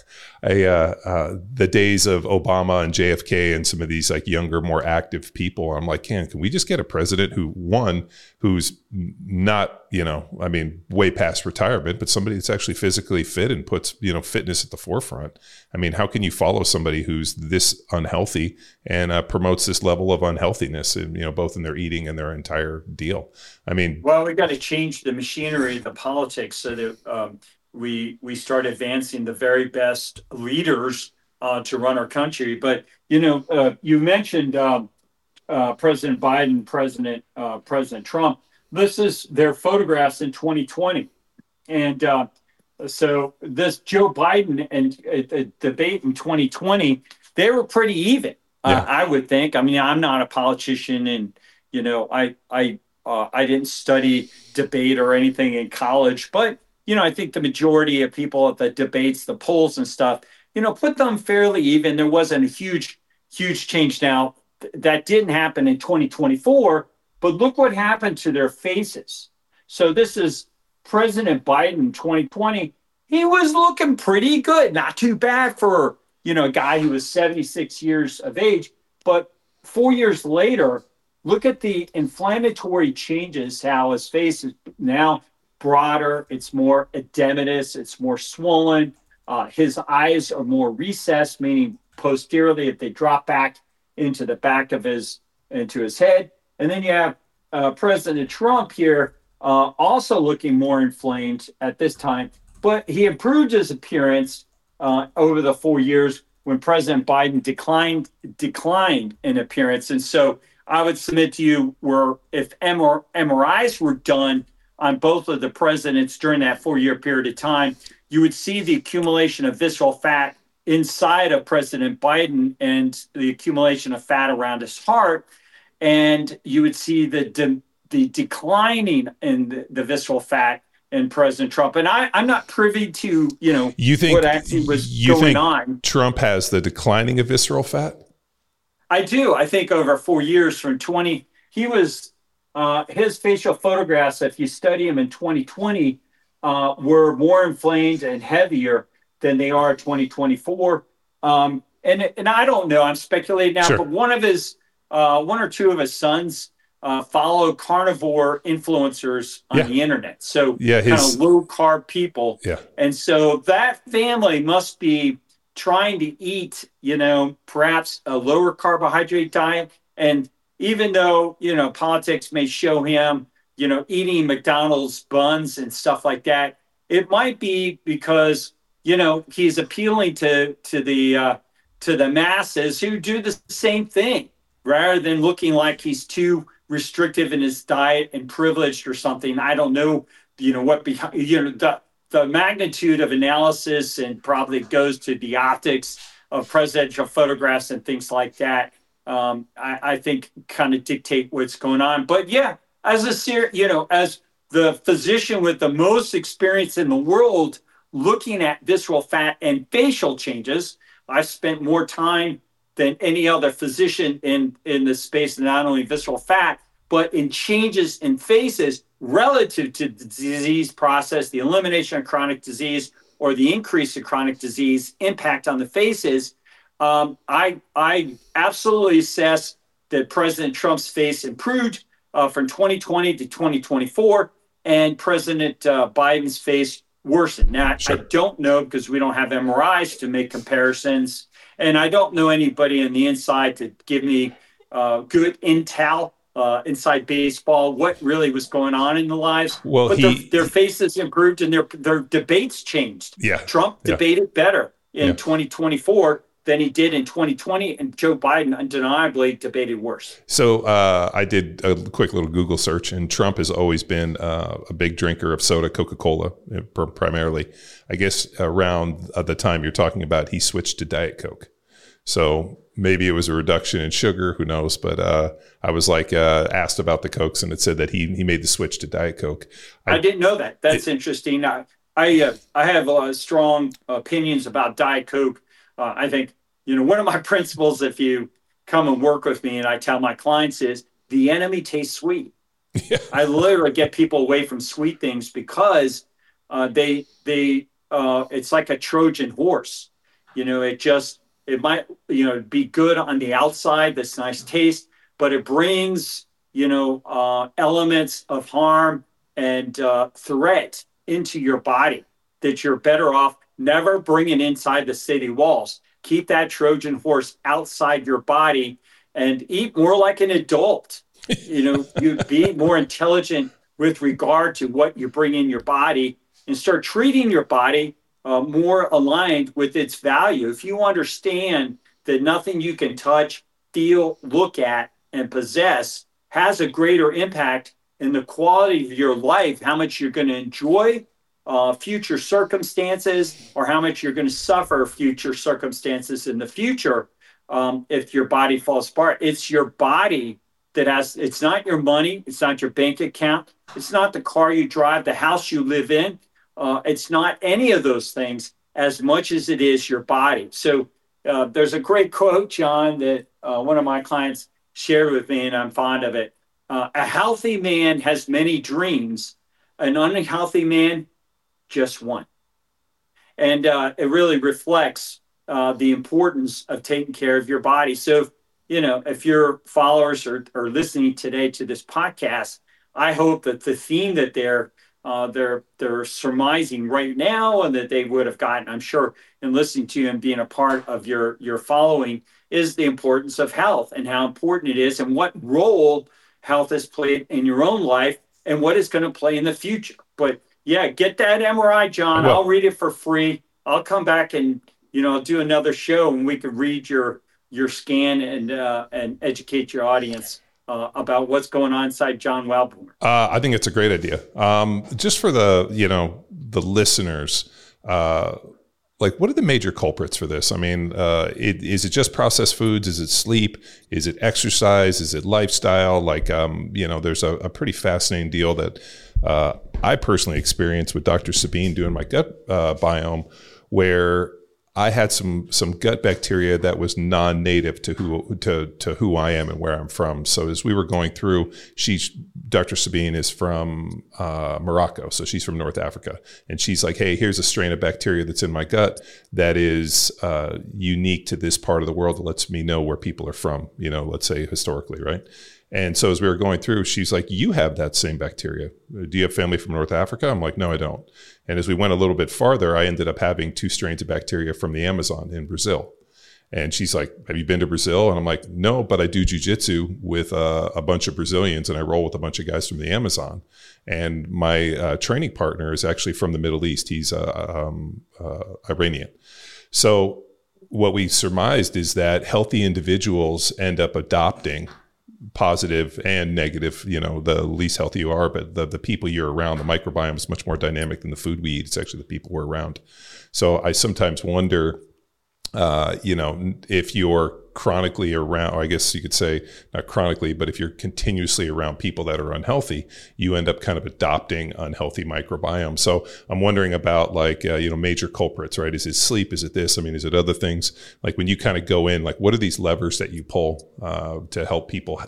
a, uh, uh, the days of Obama and J F K and some of these like younger, more active people. I'm like, can, can we just get a president who, one, who's not, you know, I mean, way past retirement, but somebody that's actually physically fit and puts, you know, fitness at the forefront. I mean, how can you follow somebody who's this unhealthy and uh, promotes this level of unhealthiness, and, you know, both in their eating and their entire deal? I mean, well, we got to change the machinery, the politics, so that um, we we start advancing the very best leaders uh, to run our country. But, you know, uh, you mentioned um, uh, President Biden, President uh, President Trump. This is their photographs in twenty twenty, and uh, so this Joe Biden and uh, debate in twenty twenty, they were pretty even. Yeah. Uh, I would think. I mean, I'm not a politician, and you know, I I uh, I didn't study debate or anything in college, but you know, I think the majority of people at the debates, the polls and stuff, you know, put them fairly even. There wasn't a huge, huge change. Now, th- that didn't happen in twenty twenty-four, but look what happened to their faces. So this is President Biden, twenty twenty. He was looking pretty good. Not too bad for, you know, a guy who was seventy-six years of age. But four years later, look at the inflammatory changes, how his face is now broader, it's more edematous, it's more swollen. Uh, his eyes are more recessed, meaning posteriorly, if they drop back into the back of his, into his head. And then you have uh, President Trump here uh, also looking more inflamed at this time, but he improved his appearance uh, over the four years when President Biden declined, declined in appearance. And so I would submit to you where if M R Is were done on both of the presidents during that four-year period of time, you would see the accumulation of visceral fat inside of President Biden and the accumulation of fat around his heart. And you would see the de- the declining in the, the visceral fat in President Trump. And I, I'm not privy to, you know, you think, what actually was you going think on. Trump has the declining of visceral fat? I do. I think over four years from twenty, he was... Uh, his facial photographs, if you study him in twenty twenty, uh, were more inflamed and heavier than they are in twenty twenty-four. Um, and and I don't know. I'm speculating now, sure. But one of his, uh, one or two of his sons uh, follow carnivore influencers on yeah. the internet. So yeah, his, kind of low carb people. Yeah. And so that family must be trying to eat, you know, perhaps a lower carbohydrate diet. And even though, you know, politics may show him, you know, eating McDonald's buns and stuff like that, it might be because, you know, he's appealing to to the uh, to the masses who do the same thing, rather than looking like he's too restrictive in his diet and privileged or something. I don't know, you know, what behind, you know, the the magnitude of analysis, and probably goes to the optics of presidential photographs and things like that. Um, I, I think kind of dictate what's going on. But yeah, as a ser- you know, as the physician with the most experience in the world looking at visceral fat and facial changes, I've spent more time than any other physician in, in the space, not only visceral fat, but in changes in faces relative to the disease process, the elimination of chronic disease, or the increase of chronic disease impact on the faces. Um, I I absolutely assess that President Trump's face improved uh, from twenty twenty to twenty twenty-four, and President uh, Biden's face worsened. Now, sure. I don't know, because we don't have M R Is to make comparisons, and I don't know anybody on the inside to give me uh, good intel uh, inside baseball, what really was going on in the lives. Well, but he, their, their faces improved and their their debates changed. Yeah, Trump yeah. debated better in yeah. twenty twenty-four than he did in twenty twenty, and Joe Biden undeniably debated worse. So uh, I did a quick little Google search, and Trump has always been uh, a big drinker of soda, Coca-Cola, primarily. I guess around the time you're talking about, he switched to Diet Coke. So maybe it was a reduction in sugar, who knows? But uh, I was like uh, asked about the Cokes, and it said that he he made the switch to Diet Coke. I, I didn't know that. That's it, interesting. I I, uh, I have uh, strong opinions about Diet Coke. Uh, I think, you know, one of my principles, if you come and work with me, and I tell my clients, is the enemy tastes sweet. Yeah. I literally get people away from sweet things because uh, they, they, uh, it's like a Trojan horse. You know, it just, it might, you know, be good on the outside, this nice taste, but it brings, you know, uh, elements of harm and uh, threat into your body that you're better off never bring it inside the city walls. Keep that Trojan horse outside your body and eat more like an adult. You know, you be more intelligent with regard to what you bring in your body, and start treating your body uh, more aligned with its value. If you understand that nothing you can touch, feel, look at and possess has a greater impact in the quality of your life, how much you're going to enjoy uh, future circumstances, or how much you're going to suffer future circumstances in the future um, if your body falls apart. It's your body that has, it's not your money, it's not your bank account, it's not the car you drive, the house you live in. Uh, it's not any of those things as much as it is your body. So uh, there's a great quote, John, that uh, one of my clients shared with me, and I'm fond of it. Uh, a healthy man has many dreams. An unhealthy man, just one. And uh, it really reflects uh, the importance of taking care of your body. So, you know, if your followers are, are listening today to this podcast, I hope that the theme that they're uh, they're they're surmising right now, and that they would have gotten, I'm sure, in listening to you and being a part of your your following, is the importance of health and how important it is, and what role health has played in your own life and what it's going to play in the future. But yeah, get that M R I, John. I'll read it for free. I'll come back and, you know, do another show, and we could read your your scan and uh, and educate your audience uh, about what's going on inside John Welbourn. Uh, I think it's a great idea. Um, just for the, you know, the listeners, uh, like, what are the major culprits for this? I mean, uh, it, is it just processed foods? Is it sleep? Is it exercise? Is it lifestyle? Like, um, you know, there's a, a pretty fascinating deal that uh, I personally experienced with Doctor Sabine doing my gut uh, biome, where I had some some gut bacteria that was non-native to who to to who I am and where I'm from. So as we were going through, she's Doctor Sabine is from uh, Morocco, so she's from North Africa, and she's like, "Hey, here's a strain of bacteria that's in my gut that is uh, unique to this part of the world that lets me know where people are from. You know, let's say historically, right?" And so as we were going through, she's like, "You have that same bacteria. Do you have family from North Africa?" I'm like, "No, I don't." And as we went a little bit farther, I ended up having two strains of bacteria from the Amazon in Brazil. And she's like, "Have you been to Brazil?" And I'm like, "No, but I do jujitsu with uh, a bunch of Brazilians, and I roll with a bunch of guys from the Amazon. And my uh, training partner is actually from the Middle East. He's uh, um, uh, Iranian." So what we surmised is that healthy individuals end up adopting positive and negative, you know, the least healthy you are, but the, the people you're around, the microbiome is much more dynamic than the food we eat. It's actually the people we're around. So I sometimes wonder, uh, you know, if you're chronically around, or I guess you could say not chronically, but if you're continuously around people that are unhealthy, you end up kind of adopting unhealthy microbiome. So I'm wondering about, like, uh, you know, major culprits, right? Is it sleep? Is it this? I mean, is it other things? Like, when you kind of go in, like, what are these levers that you pull uh, to help people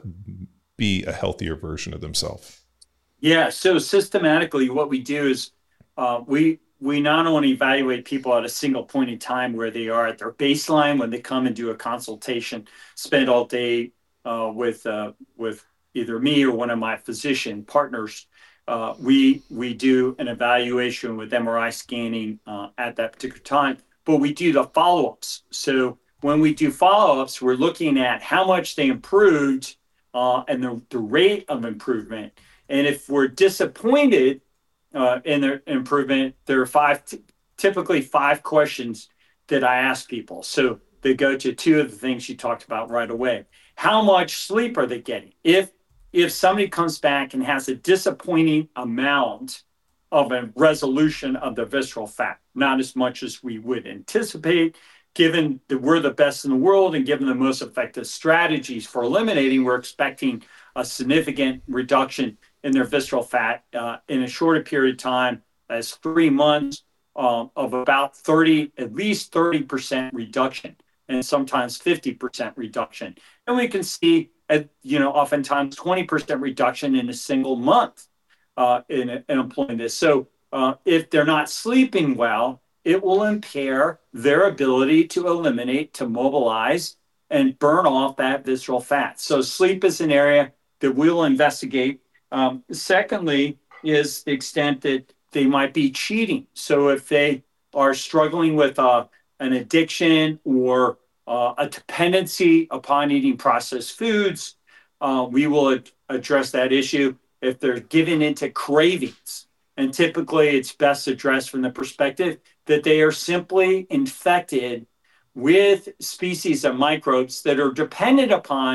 be a healthier version of themselves? Yeah. So systematically, what we do is uh, we, we not only evaluate people at a single point in time where they are at their baseline when they come and do a consultation, spend all day uh, with uh, with either me or one of my physician partners. Uh, we we do an evaluation with M R I scanning uh, at that particular time, but we do the follow-ups. So when we do follow-ups, we're looking at how much they improved uh, and the, the rate of improvement. And if we're disappointed Uh, in their improvement, there are five, t- typically five questions that I ask people. So they go to two of the things you talked about right away. How much sleep are they getting? If if somebody comes back and has a disappointing amount of a resolution of the visceral fat, not as much as we would anticipate, given that we're the best in the world and given the most effective strategies for eliminating, we're expecting a significant reduction in their visceral fat uh, in a shorter period of time as three months um, of about thirty, at least thirty percent reduction, and sometimes fifty percent reduction. And we can see, at, you know, oftentimes twenty percent reduction in a single month uh, in, in employing this. So uh, if they're not sleeping well, it will impair their ability to eliminate, to mobilize, and burn off that visceral fat. So sleep is an area that we'll investigate. Um, secondly, is the extent that they might be cheating. So if they are struggling with uh, an addiction or uh, a dependency upon eating processed foods, uh, we will ad- address that issue. If they're given into cravings, and typically it's best addressed from the perspective that they are simply infected with species of microbes that are dependent upon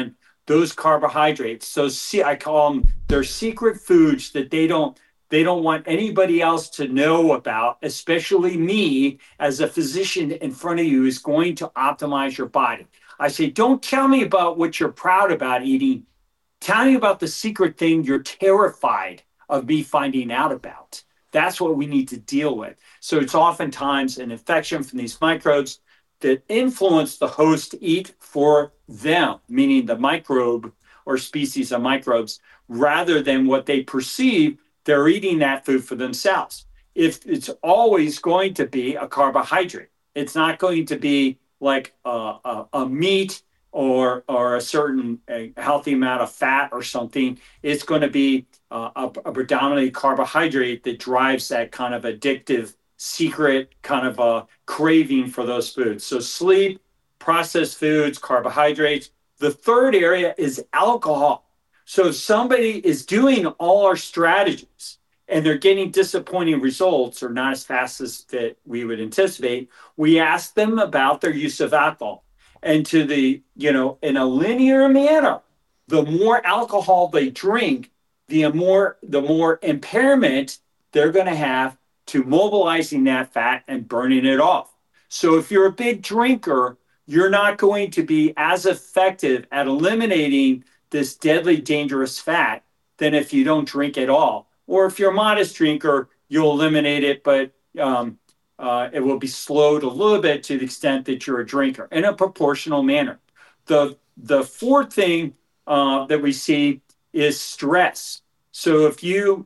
those carbohydrates. So see, I call them their secret foods that they don't they don't want anybody else to know about, especially me as a physician in front of you who's going to optimize your body. I say, don't tell me about what you're proud about eating. Tell me about the secret thing you're terrified of me finding out about. That's what we need to deal with. So it's oftentimes an infection from these microbes that influence the host to eat for them, meaning the microbe or species of microbes, rather than what they perceive they're eating that food for themselves. If it's always going to be a carbohydrate, it's not going to be like a, a, a meat or or a certain a healthy amount of fat or something. It's going to be uh, a, a predominantly carbohydrate that drives that kind of addictive, secret kind of a craving for those foods. So sleep, processed foods, carbohydrates. The third area is alcohol. So if somebody is doing all our strategies and they're getting disappointing results or not as fast as that we would anticipate, we ask them about their use of alcohol. And to the, you know, in a linear manner, the more alcohol they drink, the more, the more impairment they're going to have to mobilizing that fat and burning it off. So if you're a big drinker, you're not going to be as effective at eliminating this deadly, dangerous fat than if you don't drink at all. Or if you're a modest drinker, you'll eliminate it, but um, uh, it will be slowed a little bit to the extent that you're a drinker in a proportional manner. The, the fourth thing uh, that we see is stress. So if, you,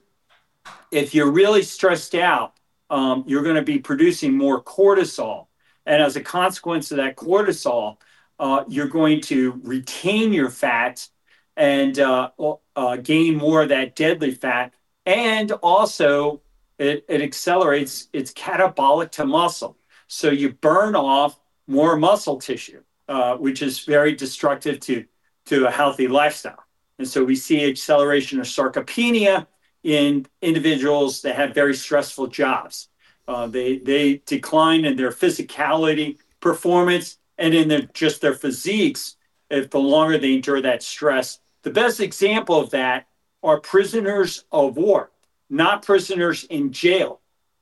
if you're really stressed out, um, you're going to be producing more cortisol. And as a consequence of that cortisol, uh, you're going to retain your fat and uh, uh, gain more of that deadly fat. And also, it, it accelerates, it's catabolic to muscle. So you burn off more muscle tissue, uh, which is very destructive to, to a healthy lifestyle. And so we see acceleration of sarcopenia in individuals that have very stressful jobs. Uh, they, they decline in their physicality, performance, and in their, just their physiques if the longer they endure that stress. The best example of that are prisoners of war, not prisoners in jail.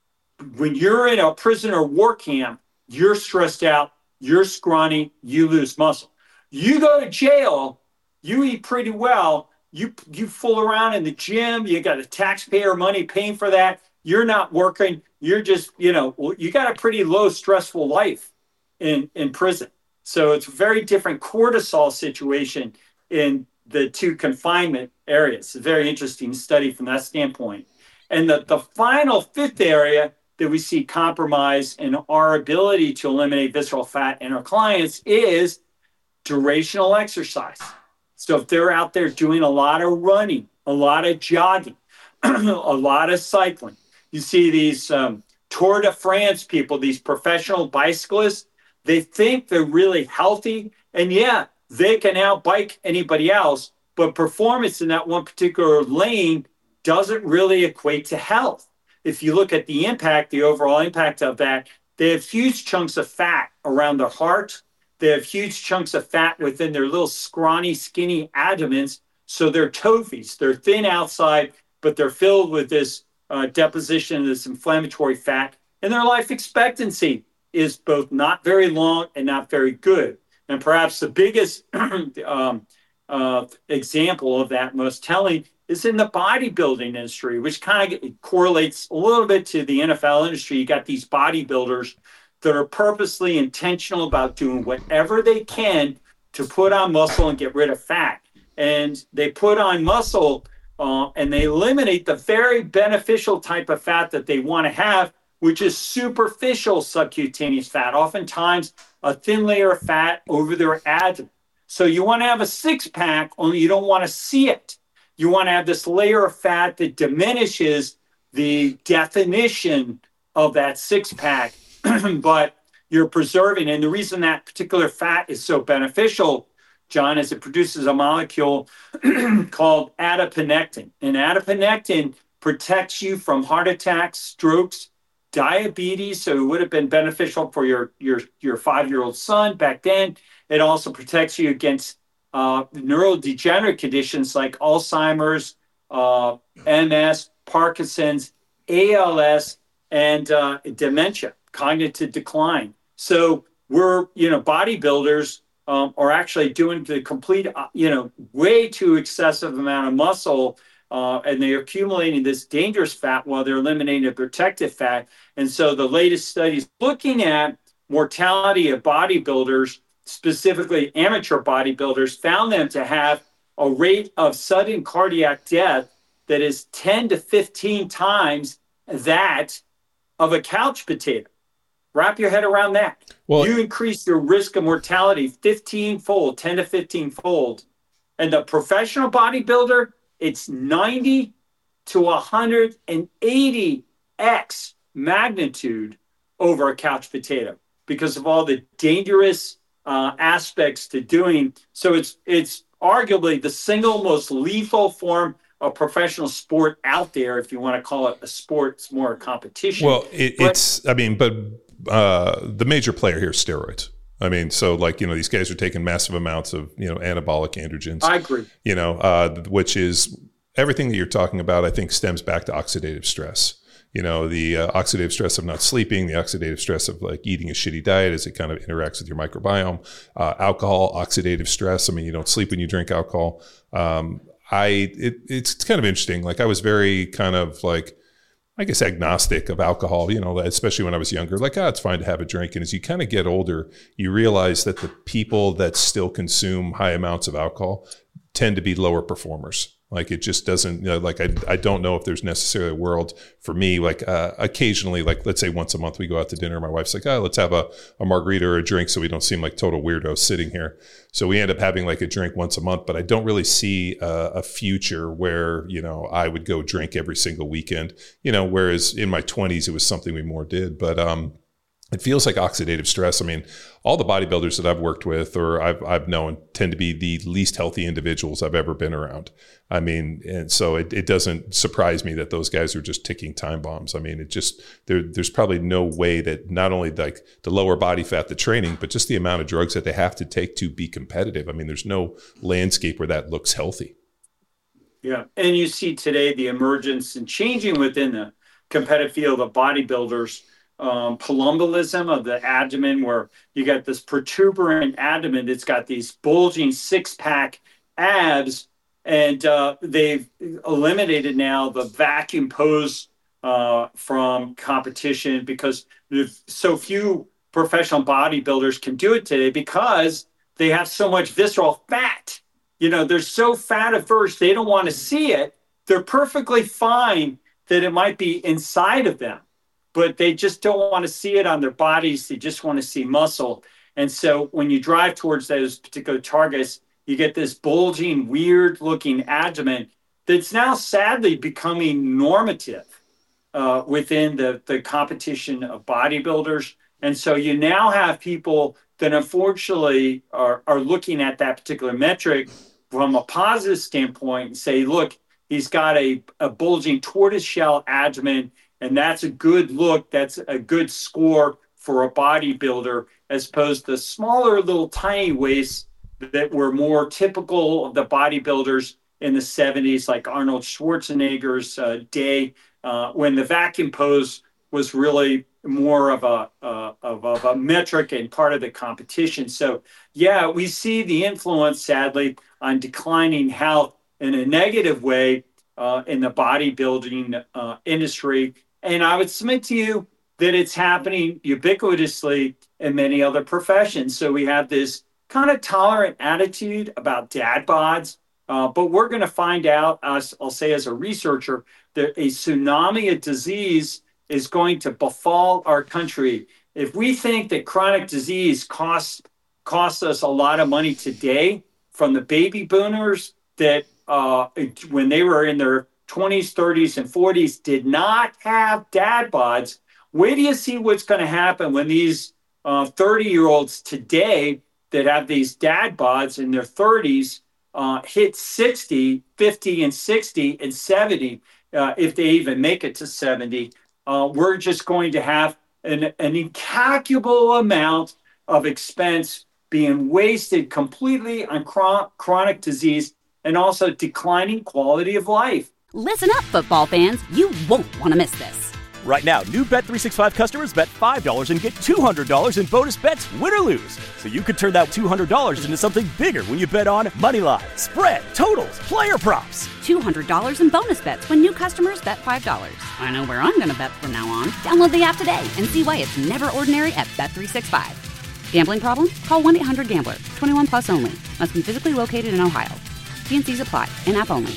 When you're in a prisoner war camp, you're stressed out, you're scrawny, you lose muscle. You go to jail, you eat pretty well, you, you fool around in the gym, you got a taxpayer money paying for that, you're not working, you're just, you know, you got a pretty low stressful life in, in prison. So it's a very different cortisol situation in the two confinement areas. It's a very interesting study from that standpoint. And the, the final fifth area that we see compromise in our ability to eliminate visceral fat in our clients is durational exercise. So if they're out there doing a lot of running, a lot of jogging, a lot of cycling, you see these um, Tour de France people, these professional bicyclists, they think they're really healthy. And yeah, they can outbike anybody else, but performance in that one particular lane doesn't really equate to health. If you look at the impact, the overall impact of that, they have huge chunks of fat around their heart. They have huge chunks of fat within their little scrawny, skinny abdomens. So they're trophies. They're thin outside, but they're filled with this uh, deposition of this inflammatory fat. And their life expectancy is both not very long and not very good. And perhaps the biggest um, uh, example of that, most telling, is in the bodybuilding industry, which kind of correlates a little bit to the N F L industry. You got these bodybuilders that are purposely intentional about doing whatever they can to put on muscle and get rid of fat. And they put on muscle uh, and they eliminate the very beneficial type of fat that they want to have, which is superficial subcutaneous fat, oftentimes a thin layer of fat over their abdomen. So you want to have a six pack, only you don't want to see it. You want to have this layer of fat that diminishes the definition of that six pack, but you're preserving. And the reason that particular fat is so beneficial, John, is it produces a molecule called adiponectin. And adiponectin protects you from heart attacks, strokes, diabetes. So it would have been beneficial for your, your, your five-year-old son back then. It also protects you against uh, neurodegenerative conditions like Alzheimer's, uh, M S, Parkinson's, A L S, and uh, dementia, cognitive decline. So we're, you know, bodybuilders um, are actually doing the complete, uh, you know, way too excessive amount of muscle, uh, and they're accumulating this dangerous fat while they're eliminating the protective fat. And so the latest studies looking at mortality of bodybuilders, specifically amateur bodybuilders, found them to have a rate of sudden cardiac death that is ten to fifteen times that of a couch potato. Wrap your head around that. Well, you increase your risk of mortality fifteen fold, ten to fifteen fold. And the professional bodybuilder, it's ninety to one hundred eighty x magnitude over a couch potato because of all the dangerous uh, aspects to doing. So it's it's arguably the single most lethal form of professional sport out there. If you want to call it a sport, it's more a competition. Well, it, but, it's, I mean, but uh, the major player here is steroids. I mean, so like, you know, these guys are taking massive amounts of, you know, anabolic androgens. I agree. You know, uh, which is everything that you're talking about, I think stems back to oxidative stress. You know, the uh, oxidative stress of not sleeping, the oxidative stress of like eating a shitty diet as it kind of interacts with your microbiome, uh, alcohol, oxidative stress. I mean, you don't sleep when you drink alcohol. Um, I, it, it's kind of interesting. Like I was very kind of like, I guess, agnostic of alcohol, you know, especially when I was younger, like, ah, oh, it's fine to have a drink. And as you kind of get older, you realize that the people that still consume high amounts of alcohol tend to be lower performers. Like it just doesn't, you know, like I I don't know if there's necessarily a world for me, like uh, occasionally, like let's say once a month we go out to dinner. My wife's like, oh, let's have a, a margarita or a drink so we don't seem like total weirdos sitting here. So we end up having like a drink once a month, but I don't really see a, a future where, you know, I would go drink every single weekend, you know, whereas in my twenties, it was something we more did. But um, it feels like oxidative stress. I mean, all the bodybuilders that I've worked with or I've, I've known tend to be the least healthy individuals I've ever been around. I mean, and so it, it doesn't surprise me that those guys are just ticking time bombs. I mean, it just, there, there's probably no way that not only like the lower body fat, the training, but just the amount of drugs that they have to take to be competitive. I mean, there's no landscape where that looks healthy. Yeah. And you see today the emergence and changing within the competitive field of bodybuilders, um, palumbolism of the abdomen, where you got this protuberant abdomen that's got these bulging six pack abs. And uh, they've eliminated now the vacuum pose uh, from competition because so few professional bodybuilders can do it today because they have so much visceral fat. You know, they're so fat averse, they don't want to see it. They're perfectly fine that it might be inside of them, but they just don't want to see it on their bodies. They just want to see muscle. And so when you drive towards those particular targets, you get this bulging, weird-looking abdomen that's now sadly becoming normative uh, within the, the competition of bodybuilders. And so you now have people that unfortunately are, are looking at that particular metric from a positive standpoint and say, look, he's got a, a bulging tortoiseshell abdomen, and that's a good look. That's a good score for a bodybuilder, as opposed to smaller little tiny waists that were more typical of the bodybuilders in the seventies, like Arnold Schwarzenegger's uh, day, uh, when the vacuum pose was really more of a, uh, of, of a metric and part of the competition. So, yeah, we see the influence, sadly, on declining health in a negative way uh, in the bodybuilding uh, industry. And I would submit to you that it's happening ubiquitously in many other professions. So we have this kind of tolerant attitude about dad bods, uh, but we're going to find out, as I'll say as a researcher, that a tsunami of disease is going to befall our country. If we think that chronic disease costs costs us a lot of money today from the baby boomers that uh, when they were in their twenties, thirties, and forties did not have dad bods, wait till you see what's going to happen when these uh, thirty-year-olds today that have these dad bods in their thirties uh, hit sixty, fifty, and sixty, and seventy, uh, if they even make it to seventy. Uh, we're just going to have an, an incalculable amount of expense being wasted completely on chron- chronic disease and also declining quality of life. Listen up, football fans. You won't want to miss this. Right now, new Bet three sixty-five customers bet five dollars and get two hundred dollars in bonus bets, win or lose. So you could turn that two hundred dollars into something bigger when you bet on moneyline, spread, totals, player props. two hundred dollars in bonus bets when new customers bet five dollars. I know where I'm going to bet from now on. Download the app today and see why it's never ordinary at Bet three sixty-five. Gambling problem? Call one eight hundred gambler. twenty-one plus only. Must be physically located in Ohio. T and Cs apply. In-app only.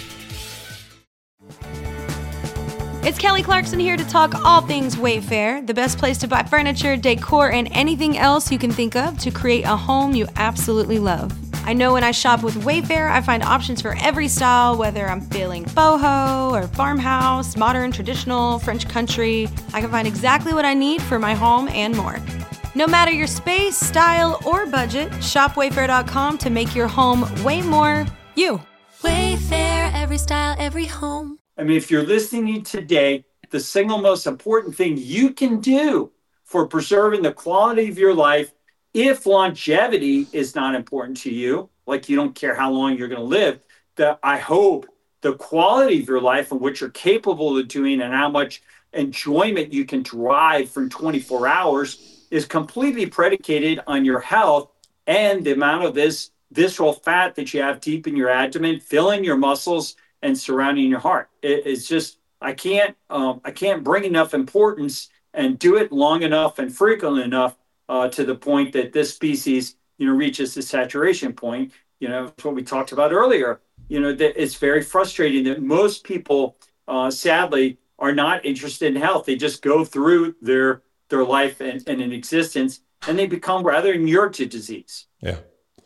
It's Kelly Clarkson here to talk all things Wayfair, the best place to buy furniture, decor, and anything else you can think of to create a home you absolutely love. I know when I shop with Wayfair, I find options for every style, whether I'm feeling boho or farmhouse, modern, traditional, French country. I can find exactly what I need for my home and more. No matter your space, style, or budget, shop wayfair dot com to make your home way more you. Wayfair, every style, every home. I mean, if you're listening today, the single most important thing you can do for preserving the quality of your life, if longevity is not important to you, like you don't care how long you're going to live, that I hope the quality of your life and what you're capable of doing and how much enjoyment you can derive from twenty-four hours is completely predicated on your health and the amount of this visceral fat that you have deep in your abdomen, filling your muscles and surrounding your heart. It, it's just, I can't, um, I can't bring enough importance and do it long enough and frequently enough uh, to the point that this species, you know, reaches the saturation point. You know, it's what we talked about earlier. You know, that it's very frustrating that most people, uh, sadly, are not interested in health. They just go through their their life and, and in existence, and they become rather inured to disease. Yeah.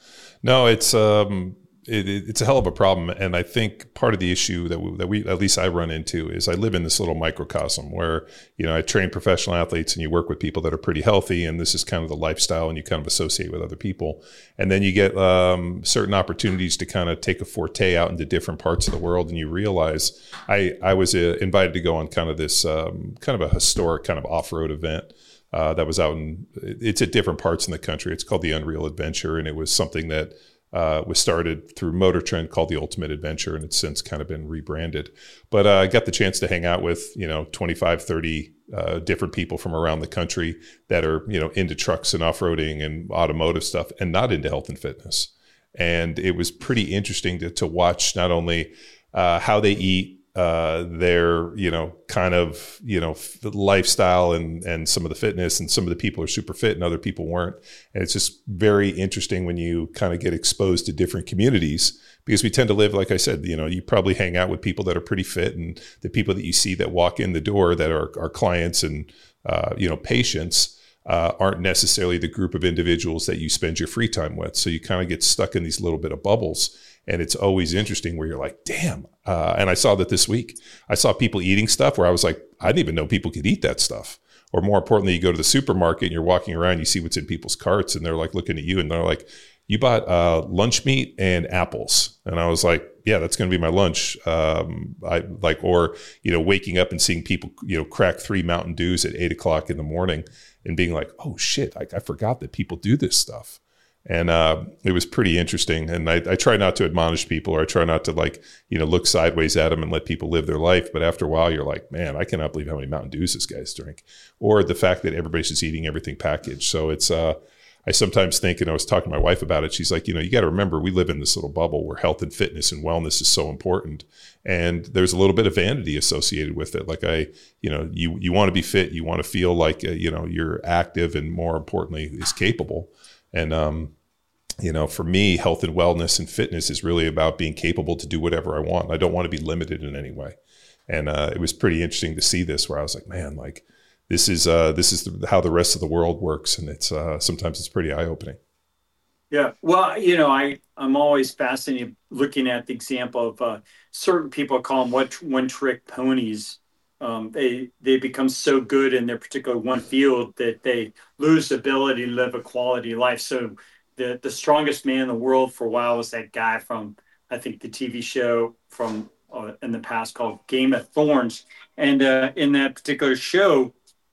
No, it's um, it, it's a hell of a problem, and I think part of the issue that we, that we at least I run into is I live in this little microcosm where, you know, I train professional athletes, and you work with people that are pretty healthy, and this is kind of the lifestyle, and you kind of associate with other people, and then you get um, certain opportunities to kind of take a forte out into different parts of the world, and you realize I I was uh, invited to go on kind of this um, kind of a historic kind of off-road event. Uh, that was out in, it's at different parts in the country. It's called the Unreal Adventure, and it was something that uh, was started through Motor Trend called the Ultimate Adventure, and it's since kind of been rebranded. But uh, I got the chance to hang out with, you know, twenty-five, thirty uh, different people from around the country that are, you know, into trucks and off-roading and automotive stuff and not into health and fitness. And it was pretty interesting to, to watch not only uh, how they eat, uh, their, you know, kind of, you know, f- lifestyle and, and some of the fitness, and some of the people are super fit and other people weren't. And it's just very interesting when you kind of get exposed to different communities, because we tend to live, like I said, you know, you probably hang out with people that are pretty fit, and the people that you see that walk in the door that are our clients and, uh, you know, patients, uh, aren't necessarily the group of individuals that you spend your free time with. So you kind of get stuck in these little bit of bubbles. And it's always interesting where you're like, damn. Uh, and I saw that this week. I saw people eating stuff where I was like, I didn't even know people could eat that stuff. Or more importantly, you go to the supermarket and you're walking around, you see what's in people's carts, and they're like looking at you and they're like, you bought uh, lunch meat and apples. And I was like, yeah, that's going to be my lunch. Um, I like, or, you know, waking up and seeing people, you know, crack three Mountain Dews at eight o'clock in the morning and being like, oh shit, I, I forgot that people do this stuff. And uh, it was pretty interesting. And I, I try not to admonish people, or I try not to, like, you know, look sideways at them and let people live their life. But after a while, you're like, man, I cannot believe how many Mountain Dews this guy's drink, or the fact that everybody's just eating everything packaged. So it's, uh, I sometimes think, and I was talking to my wife about it, she's like, you know, you got to remember, we live in this little bubble where health and fitness and wellness is so important. And there's a little bit of vanity associated with it. Like I, you know, you, you want to be fit, you want to feel like, uh, you know, you're active, and more importantly, is capable. And, um, you know, for me, health and wellness and fitness is really about being capable to do whatever I want. I don't want to be limited in any way. And uh, it was pretty interesting to see this, where I was like, man, like this is uh, this is the, how the rest of the world works. And it's uh, sometimes it's pretty eye-opening. Yeah. Well, you know, I, I'm always fascinated looking at the example of uh, certain people call them what one-trick ponies. Um, they they become so good in their particular one field that they lose the ability to live a quality life. So the the strongest man in the world for a while was that guy from, I think, the T V show from uh, in the past called Game of Thrones. And uh, in that particular show,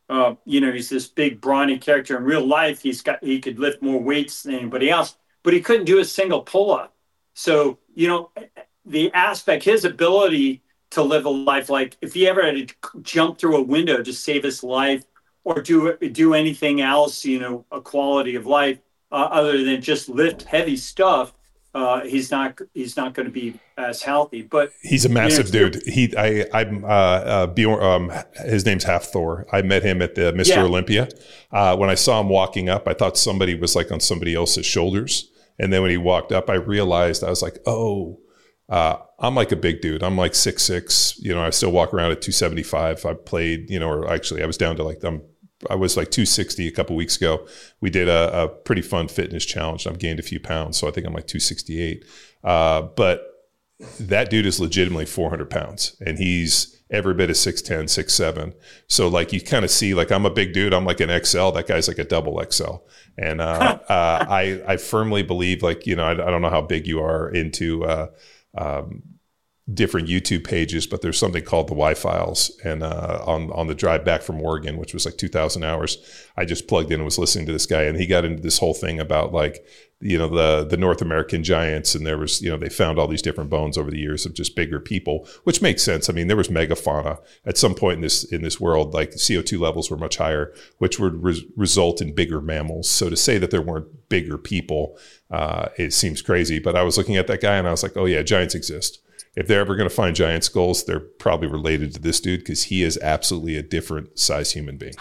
uh, you know, he's this big brawny character. In real life, he's got he could lift more weights than anybody else, but he couldn't do a single pull-up. So, you know, the aspect, his ability to live a life, like if he ever had to jump through a window to save his life or do do anything else, you know, a quality of life uh, other than just lift heavy stuff, uh, he's not he's not going to be as healthy. But he's a massive you know, dude. He, I, I'm, uh, uh, Bjorn, um, his name's Half Thor. I met him at the Mister Yeah. Olympia. Uh, when I saw him walking up, I thought somebody was like on somebody else's shoulders. And then when he walked up, I realized I was like, oh, uh, I'm like a big dude. I'm like six six. You know, I still walk around at two seventy-five. I played, you know, or actually I was down to like, I'm, I was like two sixty a couple weeks ago. We did a, a pretty fun fitness challenge. I've gained a few pounds. So I think I'm like two sixty-eight. Uh, but that dude is legitimately four hundred pounds and he's every bit of six ten, six seven. So like you kind of see, like I'm a big dude. I'm like an X L. That guy's like a double X L. And uh, uh, I, I firmly believe, like, you know, I, I don't know how big you are into uh, um, different YouTube pages, but there's something called the Y-Files. And uh, on, on the drive back from Oregon, which was like two thousand hours, I just plugged in and was listening to this guy. And he got into this whole thing about like, you know, the, the North American giants. And there was, you know, they found all these different bones over the years of just bigger people, which makes sense. I mean, there was megafauna at some point in this, in this world, like C O two levels were much higher, which would re- result in bigger mammals. So to say that there weren't bigger people, uh, it seems crazy, but I was looking at that guy and I was like, oh yeah, giants exist. If they're ever going to find giant skulls, they're probably related to this dude because he is absolutely a different size human being.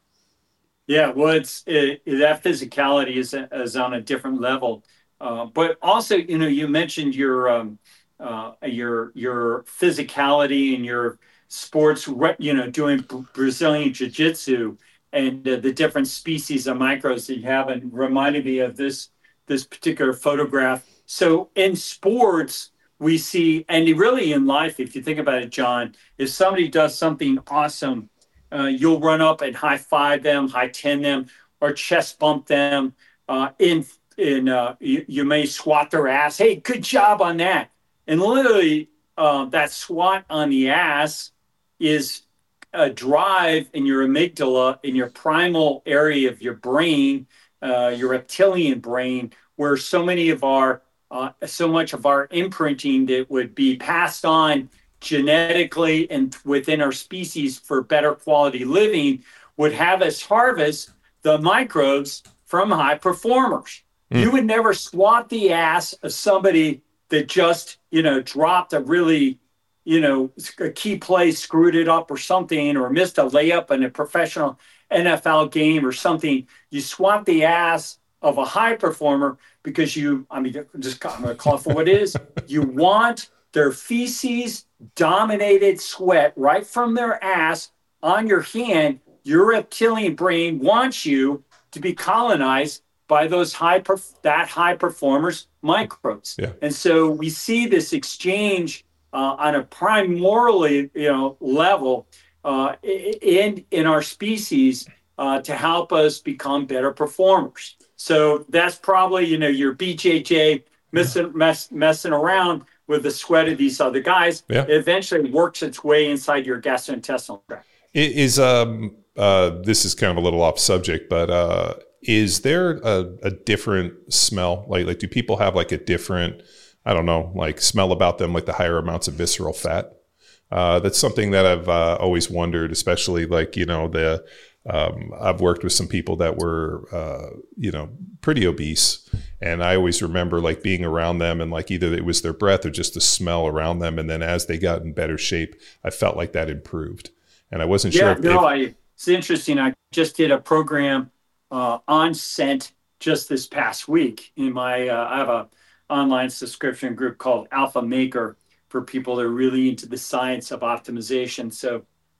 Yeah, well, it's it, that physicality is is on a different level, uh, but also, you know, you mentioned your um, uh, your your physicality and your sports, you know, doing Brazilian jiu-jitsu and uh, the different species of microbes that you have, and reminded me of this this particular photograph. So in sports, we see, and really in life, if you think about it, John, if somebody does something awesome, Uh, you'll run up and high five them, high ten them, or chest bump them. Uh, in in uh, you, you may swat their ass. Hey, good job on that. And literally, uh, that swat on the ass is a drive in your amygdala, in your primal area of your brain, uh, your reptilian brain, where so many of our uh, so much of our imprinting that would be passed on genetically and within our species for better quality living would have us harvest the microbes from high performers. Mm. You would never swat the ass of somebody that just, you know, dropped a really, you know, a key play, screwed it up or something, or missed a layup in a professional N F L game or something. You swat the ass of a high performer because you, I mean, just I'm going to call it for what it is. You want their feces dominated sweat right from their ass on your hand. Your reptilian brain wants you to be colonized by those high, perf- that high performers microbes. Yeah. And so we see this exchange uh, on a primordially, you know, level uh, in, in our species uh, to help us become better performers. So that's probably, you know, your B J J messing, mess, messing around with the sweat of these other guys. Yeah. It eventually works its way inside your gastrointestinal tract. It is um uh this is kind of a little off subject, but uh is there a, a different smell? Like like do people have like a different, I don't know, like smell about them, like the higher amounts of visceral fat? Uh, that's something that I've uh, always wondered, especially like, you know, the Um, I've worked with some people that were, uh, you know, pretty obese. And I always remember like being around them and like either it was their breath or just the smell around them. And then as they got in better shape, I felt like that improved. And I wasn't yeah, sure. If, no, if, I, it's interesting. I just did a program uh, on scent just this past week. In my, uh, I have a online subscription group called Alpha Maker for people that are really into the science of optimization. So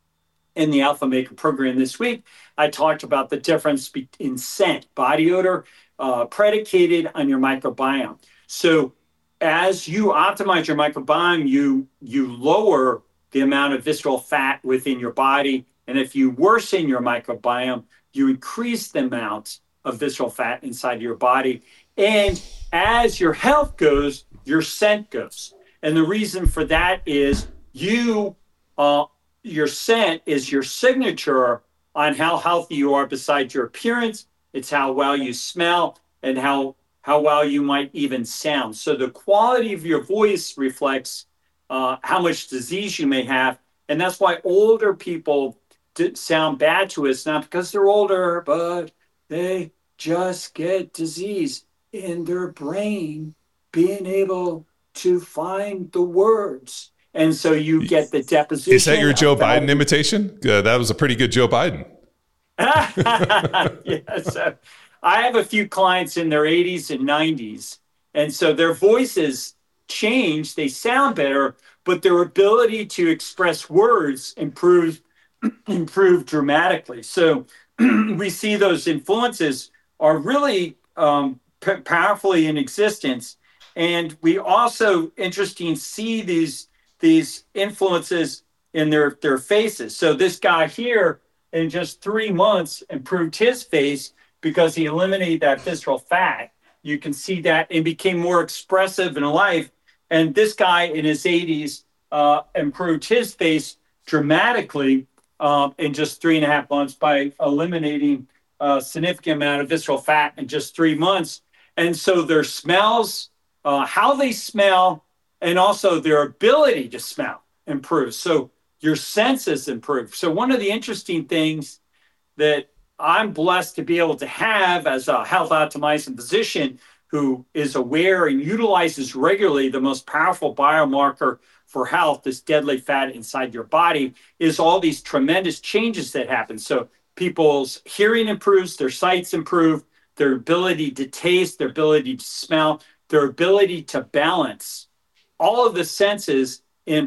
in the Alpha Maker program this week, I talked about the difference in scent, body odor, uh, predicated on your microbiome. So as you optimize your microbiome, you you lower the amount of visceral fat within your body. And if you worsen your microbiome, you increase the amount of visceral fat inside your body. And as your health goes, your scent goes. And the reason for that is you... Uh, your scent is your signature on how healthy you are besides your appearance. It's how well you smell and how, how well you might even sound. So the quality of your voice reflects uh, how much disease you may have. And that's why older people sound bad to us, not because they're older, but they just get disease in their brain, being able to find the words. And so you get the deposition. Is that your Joe Biden imitation? Uh, that was a pretty good Joe Biden. Yeah, so I have a few clients in their eighties and nineties. And so their voices change, they sound better, but their ability to express words improves improve dramatically. So we see those influences are really um, p- powerfully in existence. And we also, interesting, see these, these influences in their, their faces. So this guy here, in just three months, improved his face because he eliminated that visceral fat. You can see that, and became more expressive in life. And this guy in his eighties uh, improved his face dramatically um, in just three and a half months by eliminating a significant amount of visceral fat in just three months. And so their smells, uh, how they smell, and also their ability to smell improves. So your senses improve. So one of the interesting things that I'm blessed to be able to have as a health optimizing physician who is aware and utilizes regularly the most powerful biomarker for health, this deadly fat inside your body, is all these tremendous changes that happen. So people's hearing improves, their sights improve, their ability to taste, their ability to smell, their ability to balance. All of the senses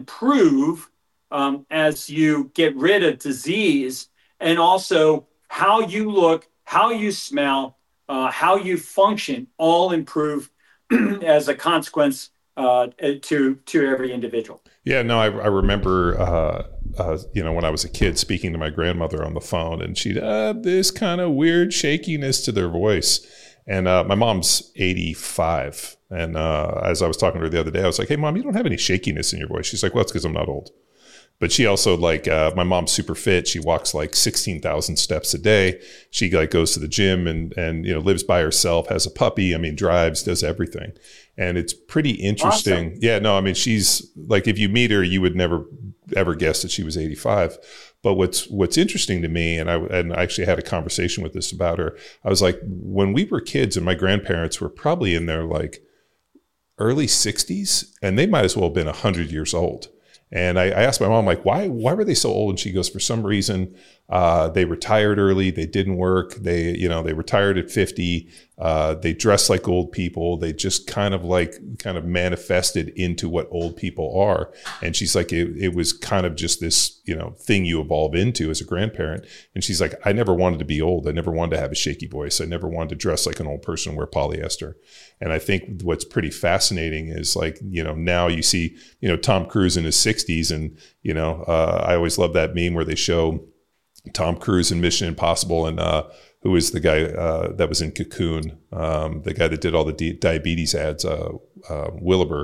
improve um, as you get rid of disease, and also how you look, how you smell, uh, how you function, all improve as a consequence uh, to to every individual. Yeah, no, I, I remember, uh, uh, you know, when I was a kid speaking to my grandmother on the phone, and she'd have this kind of weird shakiness to their voice. And uh, my mom's eighty-five. And uh, as I was talking to her the other day, I was like, hey, Mom, you don't have any shakiness in your voice. She's like, well, it's because I'm not old. But she also, like, uh, my mom's super fit. She walks like sixteen thousand steps a day. She like goes to the gym and, and, you know, lives by herself, has a puppy. I mean, drives, does everything. And it's pretty interesting. Awesome. Yeah, no, I mean, she's like, if you meet her, you would never ever guess that she was eighty-five. But what's what's interesting to me, and I and I actually had a conversation with this about her. I was like, when we were kids, and my grandparents were probably in their like early sixties, and they might as well have been one hundred years old. And I, I asked my mom, like, why why were they so old? And she goes, for some reason, uh, they retired early. They didn't work. They, you know, they retired at fifty. Uh, they dressed like old people. They just kind of like kind of manifested into what old people are. And she's like, it, it was kind of just this, you know, thing you evolve into as a grandparent. And she's like, I never wanted to be old. I never wanted to have a shaky voice. I never wanted to dress like an old person and wear polyester. And I think what's pretty fascinating is like, you know, now you see, you know, Tom Cruise in his sixties. And, you know, uh, I always love that meme where they show Tom Cruise in Mission Impossible and, uh, who is the guy uh, that was in Cocoon, um, the guy that did all the di- diabetes ads, uh, uh, Williber.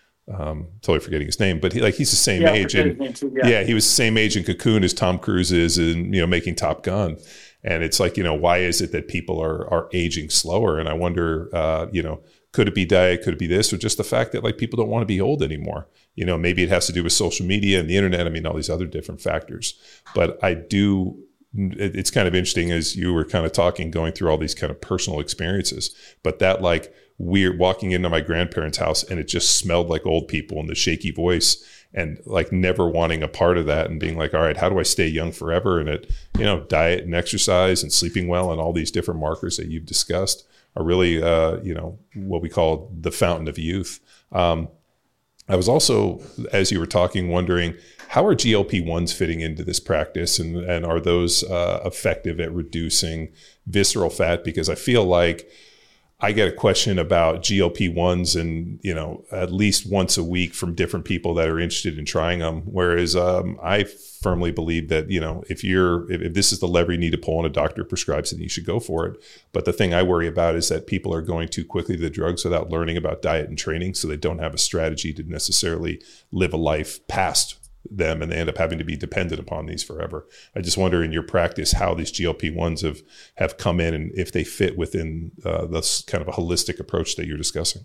Um, totally forgetting his name, but he, like he's the same yeah, age, and too, yeah. yeah, he was the same age in Cocoon as Tom Cruise is, in you know making Top Gun. And it's like, you know, why is it that people are are aging slower? And I wonder, uh, you know, could it be diet? Could it be this, or just the fact that like people don't want to be old anymore? You know, maybe it has to do with social media and the internet. I mean, all these other different factors. But I do. It's kind of interesting as you were kind of talking, going through all these kind of personal experiences, but that like weird walking into my grandparents' house and it just smelled like old people and the shaky voice and like never wanting a part of that and being like, all right, how do I stay young forever? And it, you know, diet and exercise and sleeping well and all these different markers that you've discussed are really, uh, you know, what we call the fountain of youth. Um, I was also, as you were talking, wondering, how are G L P ones fitting into this practice, and, and are those uh, effective at reducing visceral fat? Because I feel like I get a question about G L P ones and, you know, at least once a week from different people that are interested in trying them. Whereas um, I firmly believe that, you know, if you're, if, if this is the lever you need to pull and a doctor prescribes it, you should go for it. But the thing I worry about is that people are going too quickly to the drugs without learning about diet and training. So they don't have a strategy to necessarily live a life past them, and they end up having to be dependent upon these forever. I just wonder in your practice how these G L P ones have, have come in and if they fit within uh, this kind of a holistic approach that you're discussing.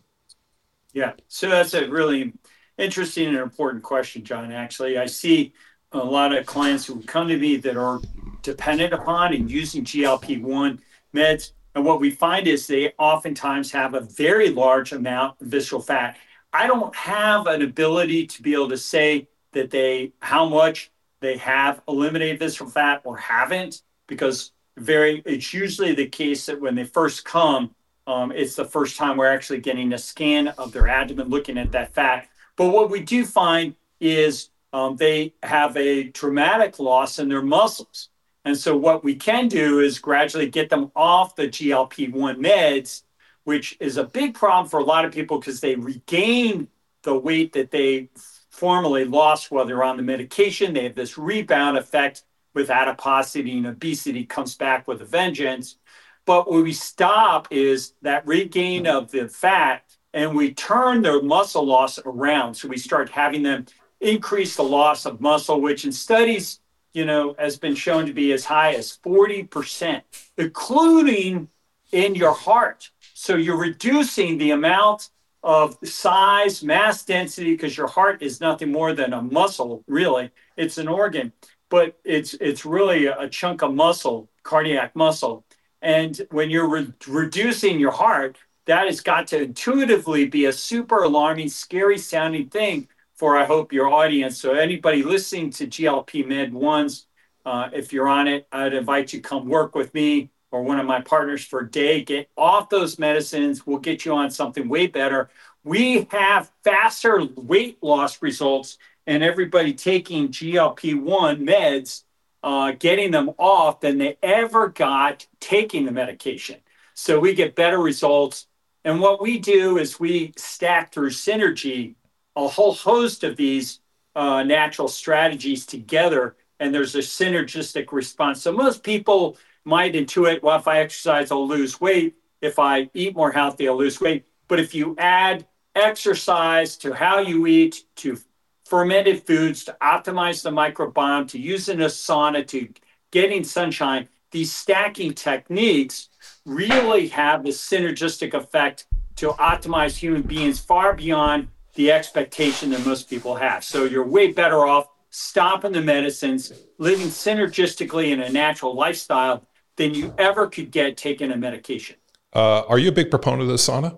Yeah, so that's a really interesting and important question, John. Actually, I see a lot of clients who come to me that are dependent upon and using G L P one meds. And what we find is they oftentimes have a very large amount of visceral fat. I don't have an ability to be able to say that they, how much they have eliminated visceral fat or haven't, because very, it's usually the case that when they first come, um, it's the first time we're actually getting a scan of their abdomen, looking at that fat. But what we do find is um, they have a dramatic loss in their muscles. And so what we can do is gradually get them off the G L P one meds, which is a big problem for a lot of people because they regain the weight that they formerly lost while they're on the medication. They have this rebound effect with adiposity, and obesity comes back with a vengeance. But what we stop is that regain of the fat, and we turn their muscle loss around. So we start having them increase the loss of muscle, which in studies, you know, has been shown to be as high as forty percent, including in your heart. So you're reducing the amount of size, mass density, because your heart is nothing more than a muscle, really. It's an organ, but it's it's really a chunk of muscle, cardiac muscle. And when you're re- reducing your heart, that has got to intuitively be a super alarming, scary sounding thing for, I hope, your audience. So anybody listening to G L P Med ones, uh, if you're on it, I'd invite you to come work with me or one of my partners for a day. Get off those medicines. We'll get you on something way better. We have faster weight loss results and everybody taking G L P one meds, uh, getting them off than they ever got taking the medication. So we get better results. And what we do is we stack through Synergy a whole host of these uh, natural strategies together, and there's a synergistic response. So most people might intuit, well, if I exercise, I'll lose weight. If I eat more healthy, I'll lose weight. But if you add exercise to how you eat, to fermented foods, to optimize the microbiome, to using a sauna, to getting sunshine, these stacking techniques really have this synergistic effect to optimize human beings far beyond the expectation that most people have. So you're way better off stopping the medicines, living synergistically in a natural lifestyle than you ever could get taking a medication. Uh, are you a big proponent of the sauna?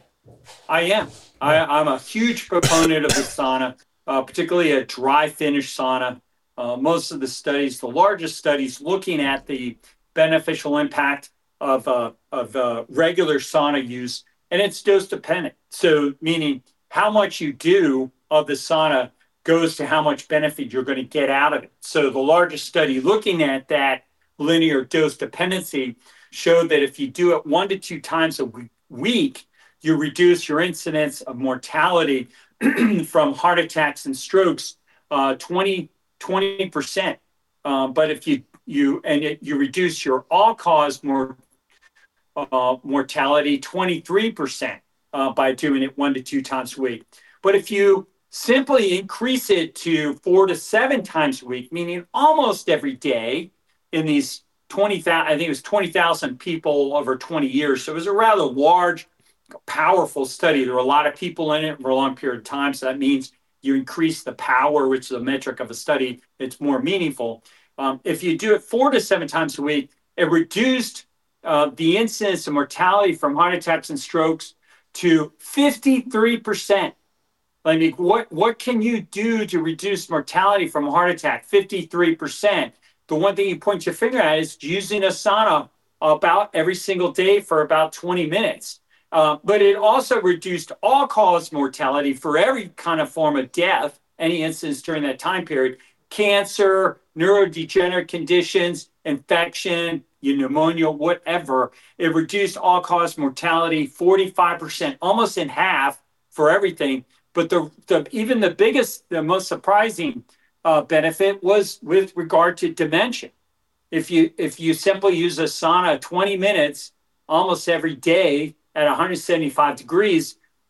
I am. I, I'm a huge proponent of the sauna, uh, particularly a dry finish sauna. Uh, most of the studies, the largest studies looking at the beneficial impact of, uh, of uh, regular sauna use, and it's dose dependent. So meaning how much you do of the sauna goes to how much benefit you're going to get out of it. So the largest study looking at that linear dose dependency showed that if you do it one to two times a week, you reduce your incidence of mortality from heart attacks and strokes uh, twenty percent. Um, but if you, you and it, you reduce your all-cause more, uh, mortality twenty-three percent. Uh, by doing it one to two times a week. But if you simply increase it to four to seven times a week, meaning almost every day in these twenty thousand, I think it was twenty thousand people over twenty years. So it was a rather large, powerful study. There were a lot of people in it for a long period of time. So that means you increase the power, which is a metric of a study. It's more meaningful. Um, if you do it four to seven times a week, it reduced uh, the incidence of mortality from heart attacks and strokes to fifty-three percent. I mean, what, what can you do to reduce mortality from a heart attack? fifty-three percent. The one thing you point your finger at is using a sauna about every single day for about twenty minutes. Uh, but it also reduced all-cause mortality for every kind of form of death, any incidents during that time period, cancer, neurodegenerative conditions, infection, pneumonia, whatever. It reduced all-cause mortality forty-five percent, almost in half for everything. But the, the even the biggest, the most surprising uh, benefit was with regard to dementia. If you if you simply use a sauna twenty minutes almost every day at one hundred seventy-five degrees,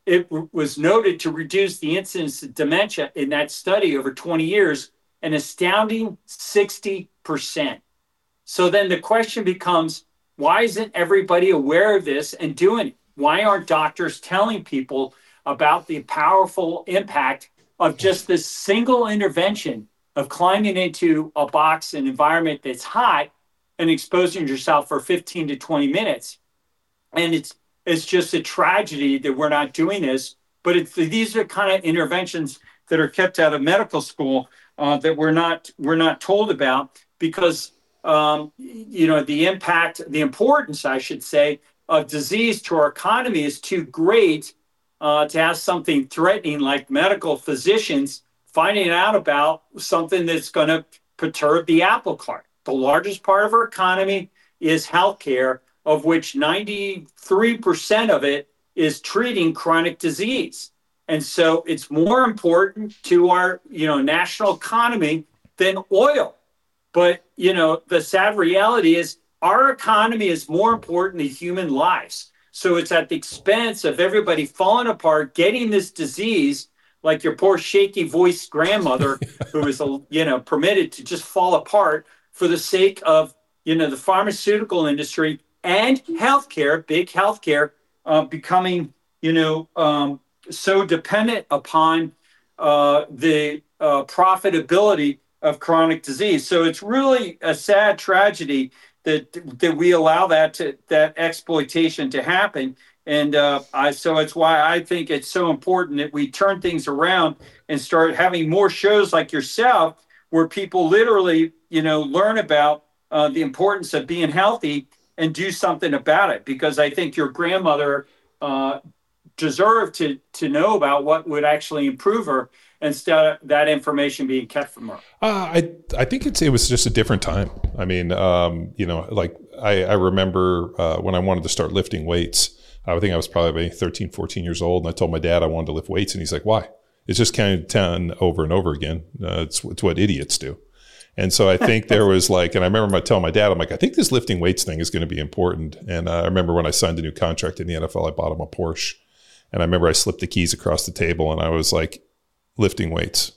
it w- was noted to reduce the incidence of dementia in that study over twenty years, an astounding sixty percent. So then the question becomes, why isn't everybody aware of this and doing it? Why aren't doctors telling people about the powerful impact of just this single intervention of climbing into a box, an environment that's hot, and exposing yourself for fifteen to twenty minutes? And it's it's just a tragedy that we're not doing this. But it's, these are kind of interventions that are kept out of medical school uh, that we're not we're not told about, because um, you know the impact, the importance, I should say, of disease to our economy is too great uh, to have something threatening like medical physicians finding out about something that's going to perturb the apple cart. The largest part of our economy is healthcare, of which ninety-three percent of it is treating chronic disease. And so it's more important to our, you know, national economy than oil. But, you know, the sad reality is our economy is more important than human lives. So it's at the expense of everybody falling apart, getting this disease, like your poor shaky voiced grandmother who is, you know, permitted to just fall apart for the sake of, you know, the pharmaceutical industry and healthcare, big healthcare, uh, becoming, you know, um, so dependent upon uh, the uh, profitability of chronic disease. So it's really a sad tragedy that that we allow that to, that exploitation to happen. And uh, I, so it's why I think it's so important that we turn things around and start having more shows like yourself, where people literally, you know, learn about uh, the importance of being healthy and do something about it. Because I think your grandmother uh, deserved to to know about what would actually improve her, instead of that information being kept from her. Uh, I I think it's it was just a different time. I mean, um, you know, like I, I remember uh, when I wanted to start lifting weights. I think I was probably thirteen, fourteen years old, and I told my dad I wanted to lift weights, and he's like, "Why?" It's just kind of done over and over again. Uh, it's, it's what idiots do. And so I think there was like, and I remember my telling my dad, I'm like, I think this lifting weights thing is going to be important. And uh, I remember when I signed a new contract in the N F L, I bought him a Porsche. And I remember I slipped the keys across the table and I was like, lifting weights.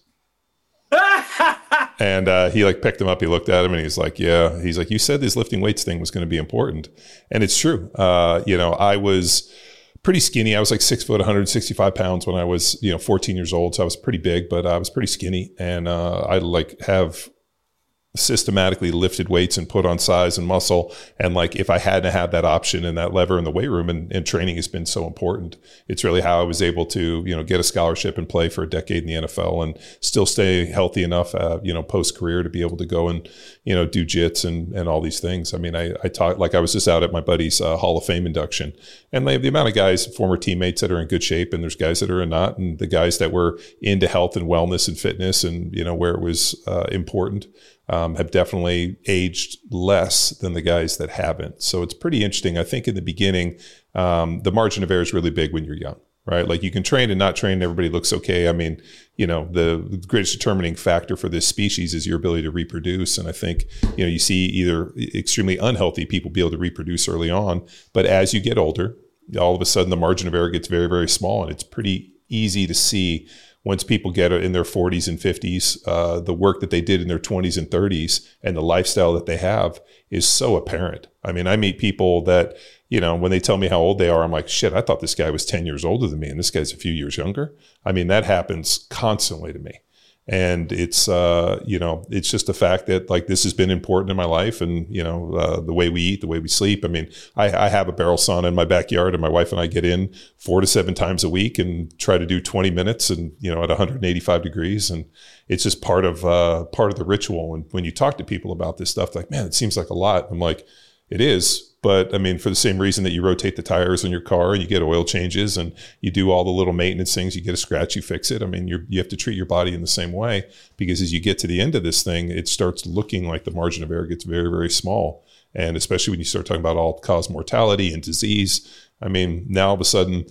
And uh, he like picked them up. He looked at him and he's like, yeah, he's like, you said this lifting weights thing was going to be important. And it's true. Uh, you know, I was pretty skinny. I was like six foot, one hundred sixty-five pounds when I was, you know, fourteen years old. So I was pretty big, but I was pretty skinny. And uh, I like have systematically lifted weights and put on size and muscle. And like, if I hadn't had that option and that lever in the weight room, and, and training has been so important, it's really how I was able to, you know, get a scholarship and play for a decade in the N F L and still stay healthy enough, uh, you know, post career to be able to go and, you know, do jits and, and all these things. I mean, I, I taught, like I was just out at my buddy's uh, Hall of Fame induction, and like the amount of guys, former teammates that are in good shape, and there's guys that are not, and the guys that were into health and wellness and fitness and, you know, where it was uh, important. Um, have definitely aged less than the guys that haven't. So it's pretty interesting. I think in the beginning, um, the margin of error is really big when you're young, right? Like you can train and not train, and everybody looks okay. I mean, you know, the, the greatest determining factor for this species is your ability to reproduce. And I think, you know, you see either extremely unhealthy people be able to reproduce early on, but as you get older, all of a sudden the margin of error gets very, very small. And it's pretty easy to see once people get in their forties and fifties, uh, the work that they did in their twenties and thirties and the lifestyle that they have is so apparent. I mean, I meet people that, you know, when they tell me how old they are, I'm like, shit, I thought this guy was ten years older than me, and this guy's a few years younger. I mean, that happens constantly to me. And it's, uh, you know, it's just the fact that like this has been important in my life, and, you know, uh, the way we eat, the way we sleep. I mean, I, I have a barrel sauna in my backyard, and my wife and I get in four to seven times a week and try to do twenty minutes and, you know, at one hundred eighty-five degrees. And it's just part of, uh, part of the ritual. And when you talk to people about this stuff, like, man, it seems like a lot. I'm like, it is. But I mean, for the same reason that you rotate the tires on your car and you get oil changes and you do all the little maintenance things, you get a scratch, you fix it. I mean, you're, you have to treat your body in the same way, because as you get to the end of this thing, it starts looking like the margin of error gets very, very small. And especially when you start talking about all-cause mortality and disease, I mean, now all of a sudden,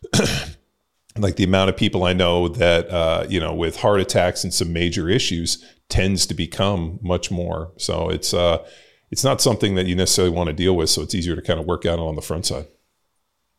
like the amount of people I know that, uh, you know, with heart attacks and some major issues tends to become much more. So it's, uh, it's not something that you necessarily want to deal with. So it's easier to kind of work out on the front side.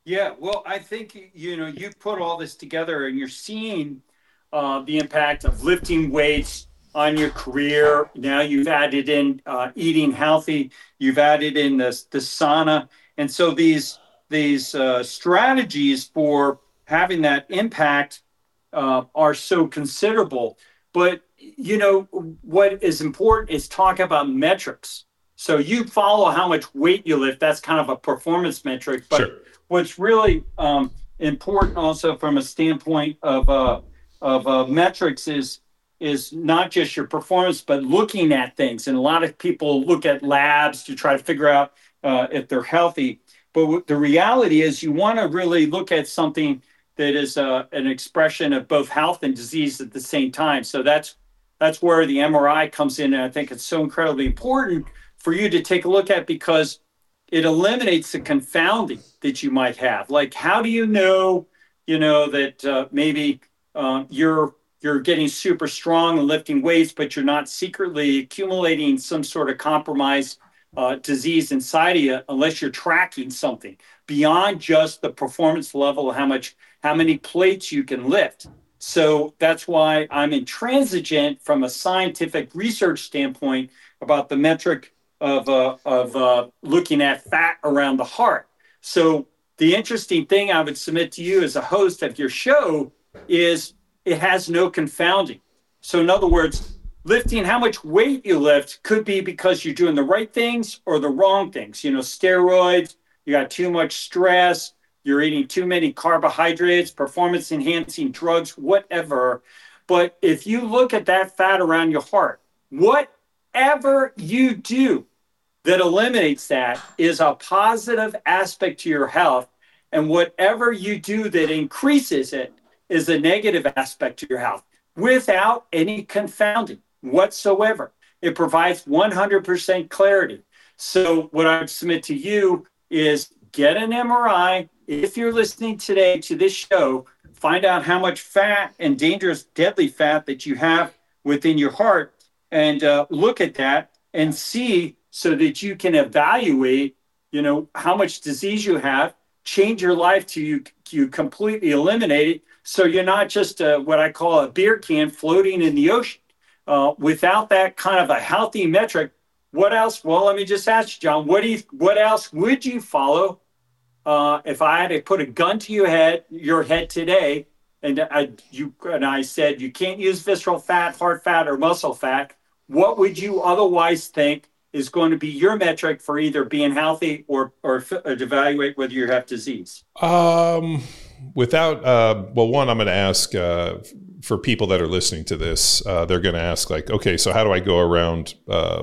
Yeah, well, I think, you know, you put all this together and you're seeing uh, the impact of lifting weights on your career. Now you've added in uh, eating healthy, you've added in the, the sauna. And so these, these uh, strategies for having that impact uh, are so considerable. But, you know, what is important is talk about metrics. So you follow how much weight you lift. That's kind of a performance metric. But Sure. what's really um, important also from a standpoint of uh, of uh, metrics is is not just your performance, but looking at things. And a lot of people look at labs to try to figure out uh, if they're healthy. But w- the reality is you want to really look at something that is uh, an expression of both health and disease at the same time. So that's that's where the M R I comes in. And I think it's so incredibly important for you to take a look at, because it eliminates the confounding that you might have. Like, how do you know, you know, that uh, maybe uh, you're you're getting super strong and lifting weights, but you're not secretly accumulating some sort of compromised uh, disease inside of you, unless you're tracking something beyond just the performance level of how much, how many plates you can lift. So that's why I'm intransigent from a scientific research standpoint about the metric of uh, of uh, looking at fat around the heart. So the interesting thing I would submit to you as a host of your show is it has no confounding. So in other words, lifting how much weight you lift could be because you're doing the right things or the wrong things. You know, steroids, you got too much stress, you're eating too many carbohydrates, performance enhancing drugs, whatever. But if you look at that fat around your heart, what whatever you do that eliminates that is a positive aspect to your health. And whatever you do that increases it is a negative aspect to your health without any confounding whatsoever. It provides one hundred percent clarity. So what I would submit to you is get an M R I. If you're listening today to this show, find out how much fat and dangerous, deadly fat that you have within your heart, and uh, look at that and see, so that you can evaluate, you know, how much disease you have, change your life to you, you completely eliminate it. So you're not just a, what I call a beer can floating in the ocean. Uh, without that kind of a healthy metric, what else? Well, let me just ask you, John, what do you, what else would you follow uh, if I had to put a gun to your head, your head today, and I, you and I said you can't use visceral fat, heart fat, or muscle fat? What would you otherwise think is going to be your metric for either being healthy or or, or to evaluate whether you have disease? Um, without, uh, well, one, I'm going to ask uh, for people that are listening to this, uh, they're going to ask like, okay, so how do I go around uh,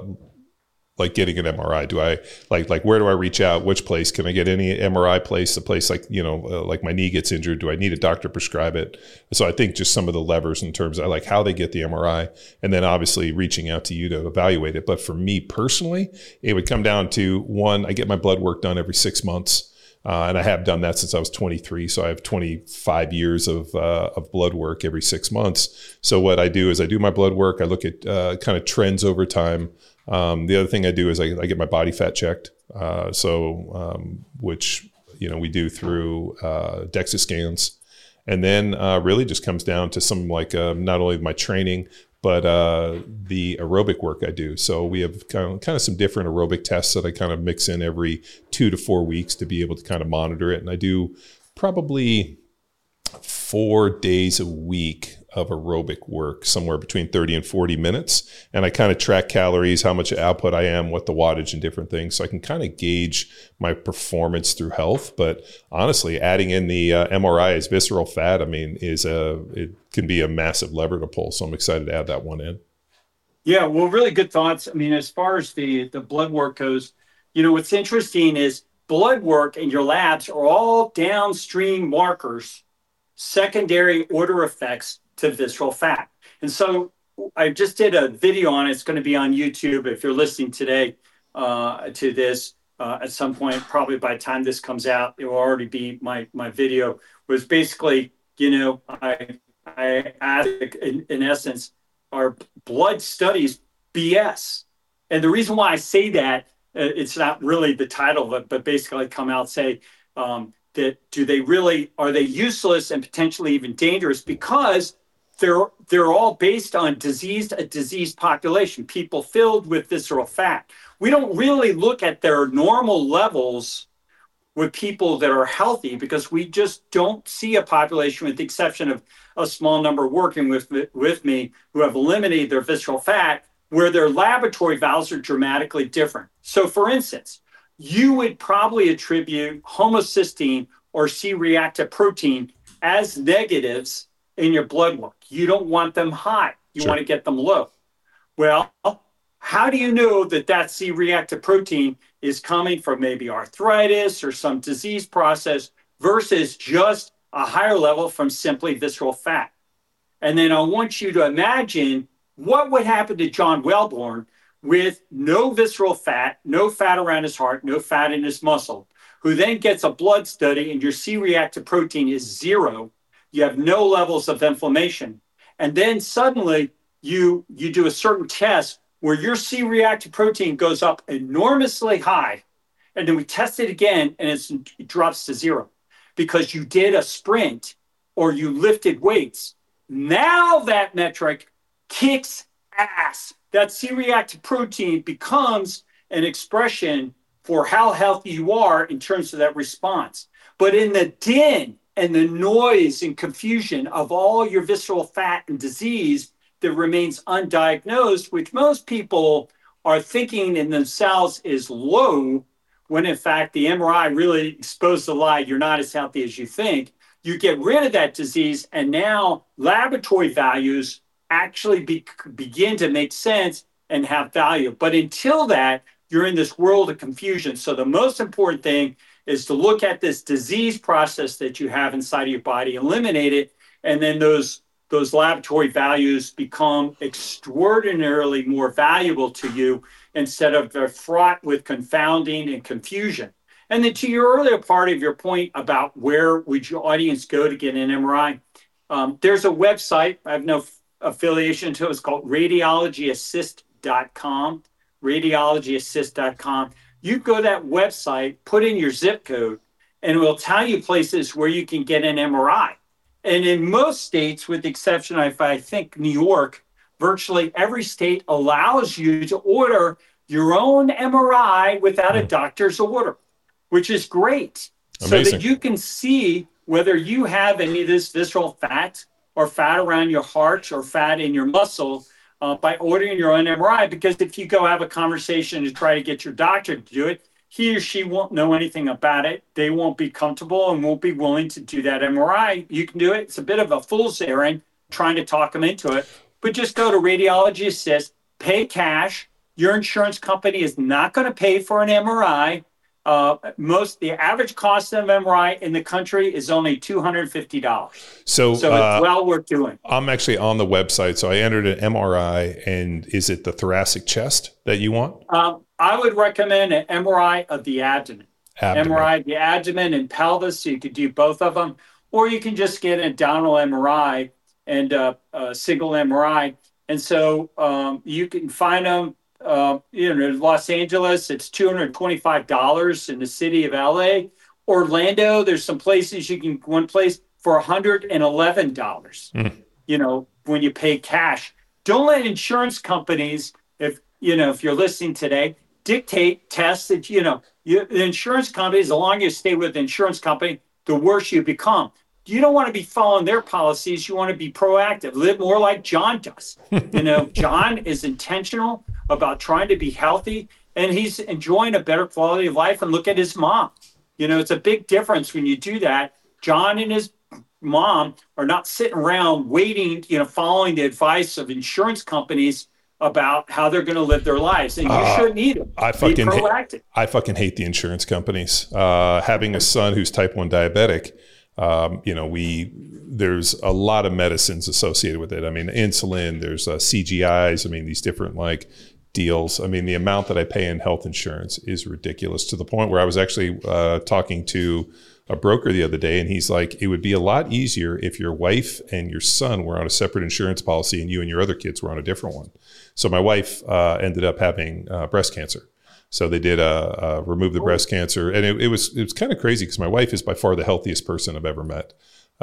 like getting an M R I? Do I like, like, where do I reach out? Which place can I get? Any M R I place, a place like, you know, uh, like my knee gets injured. Do I need a doctor to prescribe it? So I think just some of the levers in terms of like how they get the M R I, and then obviously reaching out to you to evaluate it. But for me personally, it would come down to one, I get my blood work done every six months. Uh, and I have done that since I was twenty-three. So I have twenty-five years of uh, of blood work every six months. So what I do is I do my blood work. I look at uh, kind of trends over time. Um, the other thing I do is I, I get my body fat checked. Uh, so um, which, you know, we do through uh, DEXA scans. And then uh, really just comes down to some like uh, not only my training, but uh, the aerobic work I do. So we have kind of, kind of some different aerobic tests that I kind of mix in every two to four weeks to be able to kind of monitor it. And I do probably four days a week of aerobic work, somewhere between thirty and forty minutes. And I kind of track calories, how much output I am, what the wattage and different things. So I can kind of gauge my performance through health. But honestly, adding in the uh, M R I as visceral fat, I mean, is a, it can be a massive lever to pull. So I'm excited to add that one in. Yeah, well, really good thoughts. I mean, as far as the, the blood work goes, you know, what's interesting is blood work and your labs are all downstream markers, secondary order effects to visceral fat. And so I just did a video on it. It's going to be on YouTube if you're listening today uh, to this uh, at some point. Probably by the time this comes out, it will already be my my video. Was basically, you know, I I added in, in essence, our blood studies B S. And the reason why I say that, uh, it's not really the title of it, but basically come out say, um, that do they really, are they useless and potentially even dangerous? Because they're they're all based on diseased, a diseased population, people filled with visceral fat. We don't really look at their normal levels with people that are healthy because we just don't see a population, with the exception of a small number working with, with me, who have eliminated their visceral fat, where their laboratory values are dramatically different. So for instance, you would probably attribute homocysteine or C-reactive protein as negatives in your blood work. You don't want them high. You Sure. want to get them low. Well, how do you know that that C-reactive protein is coming from maybe arthritis or some disease process versus just a higher level from simply visceral fat? And then I want you to imagine what would happen to John Wellborn with no visceral fat, no fat around his heart, no fat in his muscle, who then gets a blood study and your C-reactive protein is zero. You have no levels of inflammation. And then suddenly you, you do a certain test where your C-reactive protein goes up enormously high. And then we test it again and it's, it drops to zero because you did a sprint or you lifted weights. Now that metric kicks ass. That C-reactive protein becomes an expression for how healthy you are in terms of that response. But in the din and the noise and confusion of all your visceral fat and disease that remains undiagnosed, which most people are thinking in themselves is low, when in fact the M R I really exposed the lie, you're not as healthy as you think. You get rid of that disease, and now laboratory values actually be, begin to make sense and have value. But until that, you're in this world of confusion. So the most important thing is to look at this disease process that you have inside of your body, eliminate it, and then those, those laboratory values become extraordinarily more valuable to you instead of they're fraught with confounding and confusion. And then to your earlier part of your point about where would your audience go to get an M R I, um, there's a website, I have no affiliation to it, it's called radiology assist dot com, radiology assist dot com. You go to that website, put in your zip code, and it will tell you places where you can get an M R I. And in most states, with the exception of, I think, New York, virtually every state allows you to order your own M R I without a doctor's order, which is great. Amazing. So that you can see whether you have any of this visceral fat or fat around your heart or fat in your muscle uh, by ordering your own M R I. Because if you go have a conversation to try to get your doctor to do it, he or she won't know anything about it. They won't be comfortable and won't be willing to do that M R I. You can do it. It's a bit of a fool's errand trying to talk them into it. But just go to Radiology Assist, pay cash. Your insurance company is not going to pay for an M R I. Uh, most the average cost of an M R I in the country is only two hundred fifty dollars. So, so uh, it's well worth doing. I'm actually on the website. So I entered an M R I, and is it the thoracic chest that you want? Um, I would recommend an M R I of the abdomen. Abdomen. M R I of the abdomen and pelvis, so you could do both of them. Or you can just get an abdominal M R I and uh, a single M R I. And so um, you can find them, uh, you know, in Los Angeles, it's two hundred twenty-five dollars. In the city of L A. Orlando, there's some places you can, one place for one hundred eleven dollars, mm. you know, when you pay cash. Don't let insurance companies, if, you know, if you're listening today, dictate tests that, you know, you, the insurance companies, the longer you stay with the insurance company, the worse you become. You don't want to be following their policies. You want to be proactive. Live more like John does. You know, John is intentional about trying to be healthy, and he's enjoying a better quality of life. And look at his mom. You know, it's a big difference when you do that. John and his mom are not sitting around waiting, you know, following the advice of insurance companies about how they're going to live their lives. And you uh, shouldn't either. I fucking, be proactive. Hate, I fucking hate the insurance companies. Uh, having a son who's type one diabetic, Um, you know, we, there's a lot of medicines associated with it. I mean, insulin, there's uh, C G Is. I mean, these different like deals. I mean, the amount that I pay in health insurance is ridiculous, to the point where I was actually uh, talking to a broker the other day, and he's like, it would be a lot easier if your wife and your son were on a separate insurance policy and you and your other kids were on a different one. So my wife uh, ended up having uh, breast cancer. So they did uh, uh, remove the breast cancer, and it, it was it was kind of crazy because my wife is by far the healthiest person I've ever met.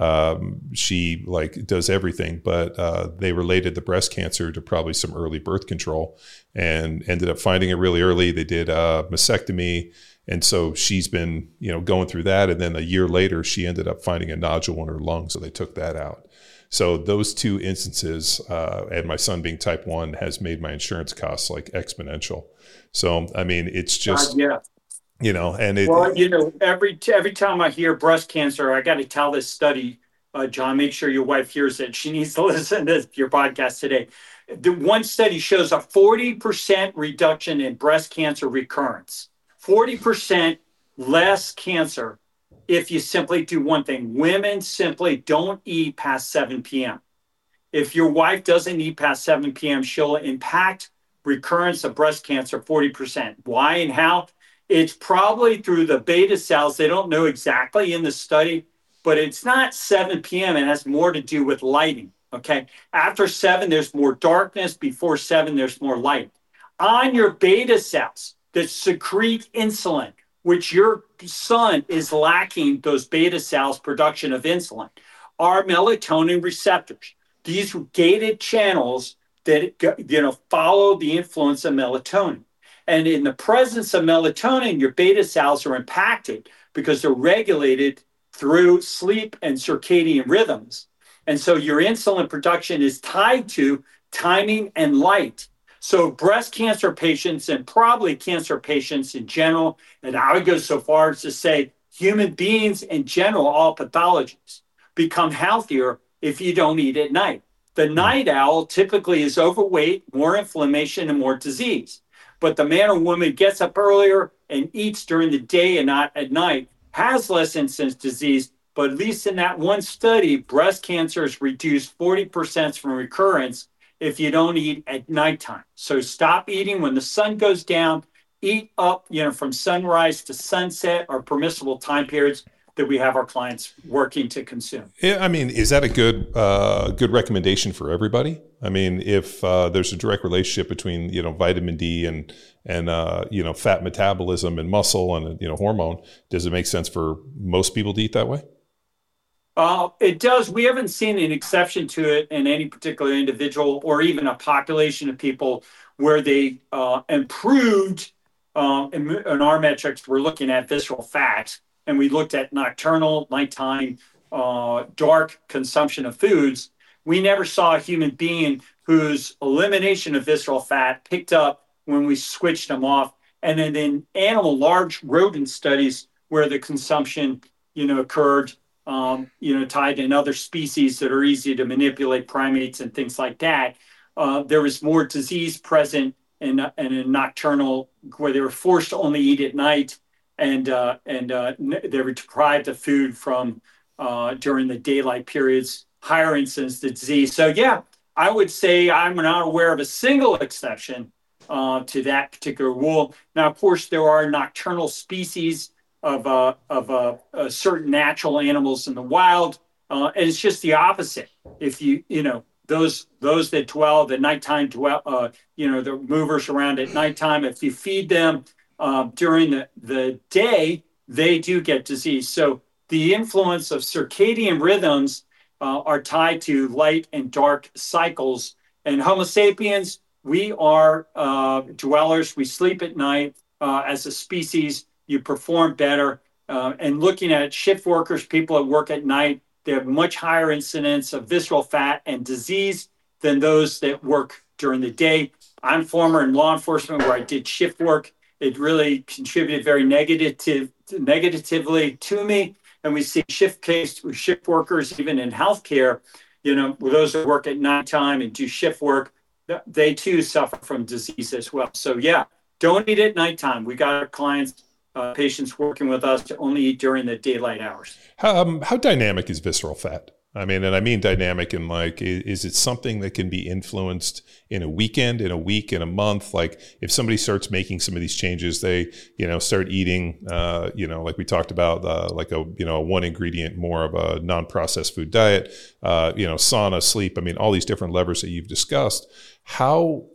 Um, she like does everything, but uh, they related the breast cancer to probably some early birth control, and ended up finding it really early. They did a mastectomy, and so she's been you know going through that. And then a year later, she ended up finding a nodule in her lung, so they took that out. So those two instances, uh, and my son being type one, has made my insurance costs like exponential. So, I mean, it's just, uh, yeah. you know, and it, well, you know, every, every time I hear breast cancer, I got to tell this study, uh, John, make sure your wife hears it. She needs to listen to your podcast today. The one study shows a forty percent reduction in breast cancer recurrence, forty percent less cancer if you simply do one thing. Women simply don't eat past seven p.m. If your wife doesn't eat past seven p.m., she'll impact recurrence of breast cancer forty percent. Why and how? It's probably through the beta cells. They don't know exactly in the study, but it's not seven p.m. It has more to do with lighting, okay? After seven, there's more darkness. Before seven, there's more light. On your beta cells that secrete insulin, which your son is lacking those beta cells production of insulin, are melatonin receptors. These gated channels that you know follow the influence of melatonin. And in the presence of melatonin, your beta cells are impacted because they're regulated through sleep and circadian rhythms. And so your insulin production is tied to timing and light. So breast cancer patients, and probably cancer patients in general, and I would go so far as to say human beings in general, all pathologies, become healthier if you don't eat at night. The night owl typically is overweight, more inflammation, and more disease. But the man or woman gets up earlier and eats during the day and not at night has less incidence disease. But at least in that one study, breast cancer is reduced forty percent from recurrence if you don't eat at nighttime. So stop eating when the sun goes down. Eat up, you know, from sunrise to sunset are permissible time periods that we have our clients working to consume. Yeah, I mean, is that a good uh, good recommendation for everybody? I mean, if uh, there's a direct relationship between you know vitamin D and and uh, you know fat metabolism and muscle and you know hormone, does it make sense for most people to eat that way? Uh, it does. We haven't seen an exception to it in any particular individual or even a population of people where they uh, improved. Uh, in, in our metrics, we're looking at visceral fat, and we looked at nocturnal, nighttime, uh, dark consumption of foods. We never saw a human being whose elimination of visceral fat picked up when we switched them off. And then in animal large rodent studies where the consumption, you know, occurred, um, you know, tied in other species that are easy to manipulate, primates and things like that, uh, there was more disease present in, in a nocturnal where they were forced to only eat at night. And uh, and uh, they were deprived of food from uh, during the daylight periods, higher incidence of disease. So yeah, I would say I'm not aware of a single exception uh, to that particular rule. Now, of course, there are nocturnal species of uh, of uh, uh, certain natural animals in the wild, uh, and it's just the opposite. If you you know those those that dwell the nighttime dwell, uh, you know the movers around at nighttime, if you feed them Uh, during the, the day, they do get disease. So the influence of circadian rhythms uh, are tied to light and dark cycles. And Homo sapiens, we are uh, dwellers. We sleep at night. Uh, as a species, you perform better. Uh, and looking at shift workers, people that work at night, they have much higher incidence of visceral fat and disease than those that work during the day. I'm former in law enforcement where I did shift work. It really contributed very negative, negatively to me. And we see shift case with shift workers, even in healthcare, you know, those that work at nighttime and do shift work, they too suffer from disease as well. So yeah, don't eat at nighttime. We got our clients, uh, patients working with us to only eat during the daylight hours. How, um, how dynamic is visceral fat? I mean, and I mean dynamic in like, is, is it something that can be influenced in a weekend, in a week, in a month? Like if somebody starts making some of these changes, they, you know, start eating, uh, you know, like we talked about, uh, like a, you know, one ingredient, more of a non-processed food diet, uh, you know, sauna, sleep. I mean, all these different levers that you've discussed. How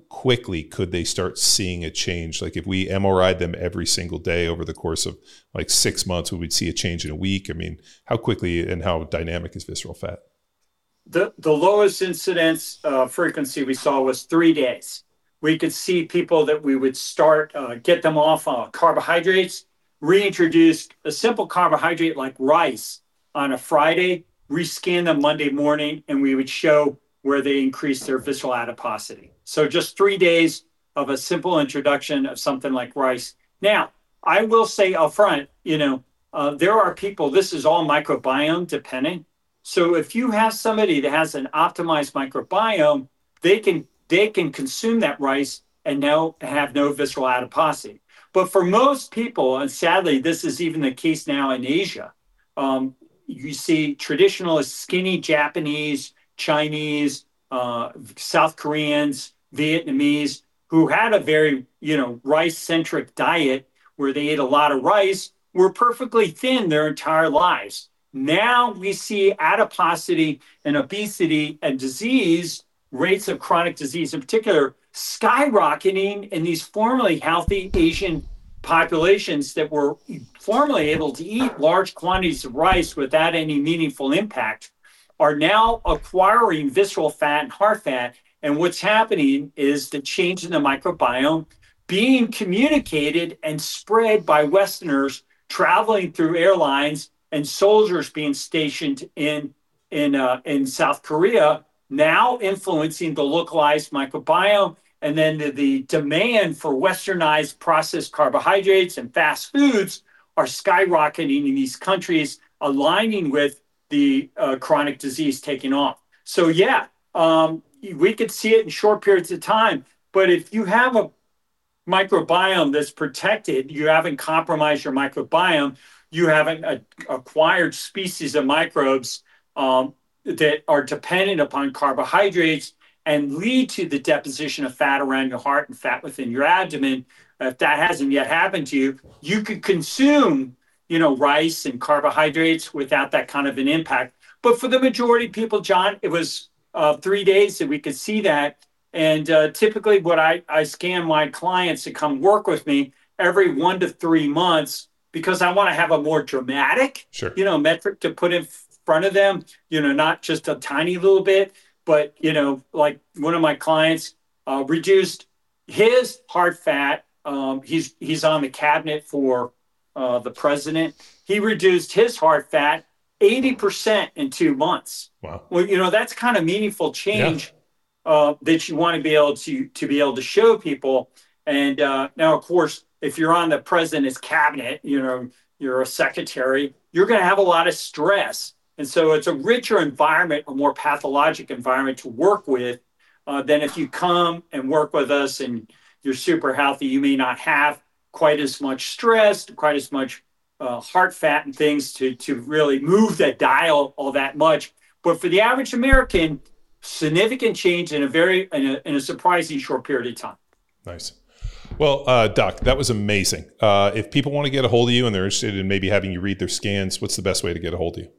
quickly could they start seeing a change? Like if we M R I'd them every single day over the course of like six months, we would see a change in a week. I mean, how quickly and how dynamic is visceral fat? The, the lowest incidence uh, frequency we saw was three days. We could see people that we would start, uh, get them off uh, carbohydrates, reintroduce a simple carbohydrate like rice on a Friday, rescan them Monday morning, and we would show where they increased their visceral adiposity. So just three days of a simple introduction of something like rice. Now, I will say up front, you know, uh, there are people, this is all microbiome dependent. So if you have somebody that has an optimized microbiome, they can they can consume that rice and now have no visceral adiposity. But for most people, and sadly, this is even the case now in Asia, um, you see traditionalist skinny Japanese, Chinese, uh, South Koreans, Vietnamese, who had a very, you know, rice-centric diet where they ate a lot of rice, were perfectly thin their entire lives. Now we see adiposity and obesity and disease, rates of chronic disease in particular, skyrocketing in these formerly healthy Asian populations that were formerly able to eat large quantities of rice without any meaningful impact, are now acquiring visceral fat and heart fat. And what's happening is the change in the microbiome being communicated and spread by Westerners traveling through airlines and soldiers being stationed in, in, uh, in South Korea, now influencing the localized microbiome. And then the, the demand for westernized processed carbohydrates and fast foods are skyrocketing in these countries, aligning with the uh, chronic disease taking off. So yeah, um, we could see it in short periods of time. But if you have a microbiome that's protected, you haven't compromised your microbiome, you haven't uh, acquired species of microbes um, that are dependent upon carbohydrates and lead to the deposition of fat around your heart and fat within your abdomen. If that hasn't yet happened to you, you could consume, you know, rice and carbohydrates without that kind of an impact. But for the majority of people, John, it was uh, three days that we could see that. And uh, typically what I, I scan my clients to come work with me every one to three months because I want to have a more dramatic, sure. you know, metric to put in front of them, you know, not just a tiny little bit, but, you know, like one of my clients uh, reduced his heart fat. Um, he's, he's on the cabinet for uh, the president. He reduced his heart fat eighty percent in two months. Wow. Well, you know, that's kind of meaningful change yeah. uh, that you want to be able to, to be able to show people. And uh, now, of course, if you're on the president's cabinet, you know, you're a secretary, you're going to have a lot of stress. And so it's a richer environment, a more pathologic environment to work with uh, than if you come and work with us and you're super healthy. You may not have quite as much stress, quite as much uh, heart fat and things to, to really move that dial all that much. But for the average American, significant change in a very, in a, in a surprising short period of time. Nice. Well, uh, Doc, that was amazing. Uh, if people want to get a hold of you and they're interested in maybe having you read their scans, what's the best way to get a hold of you?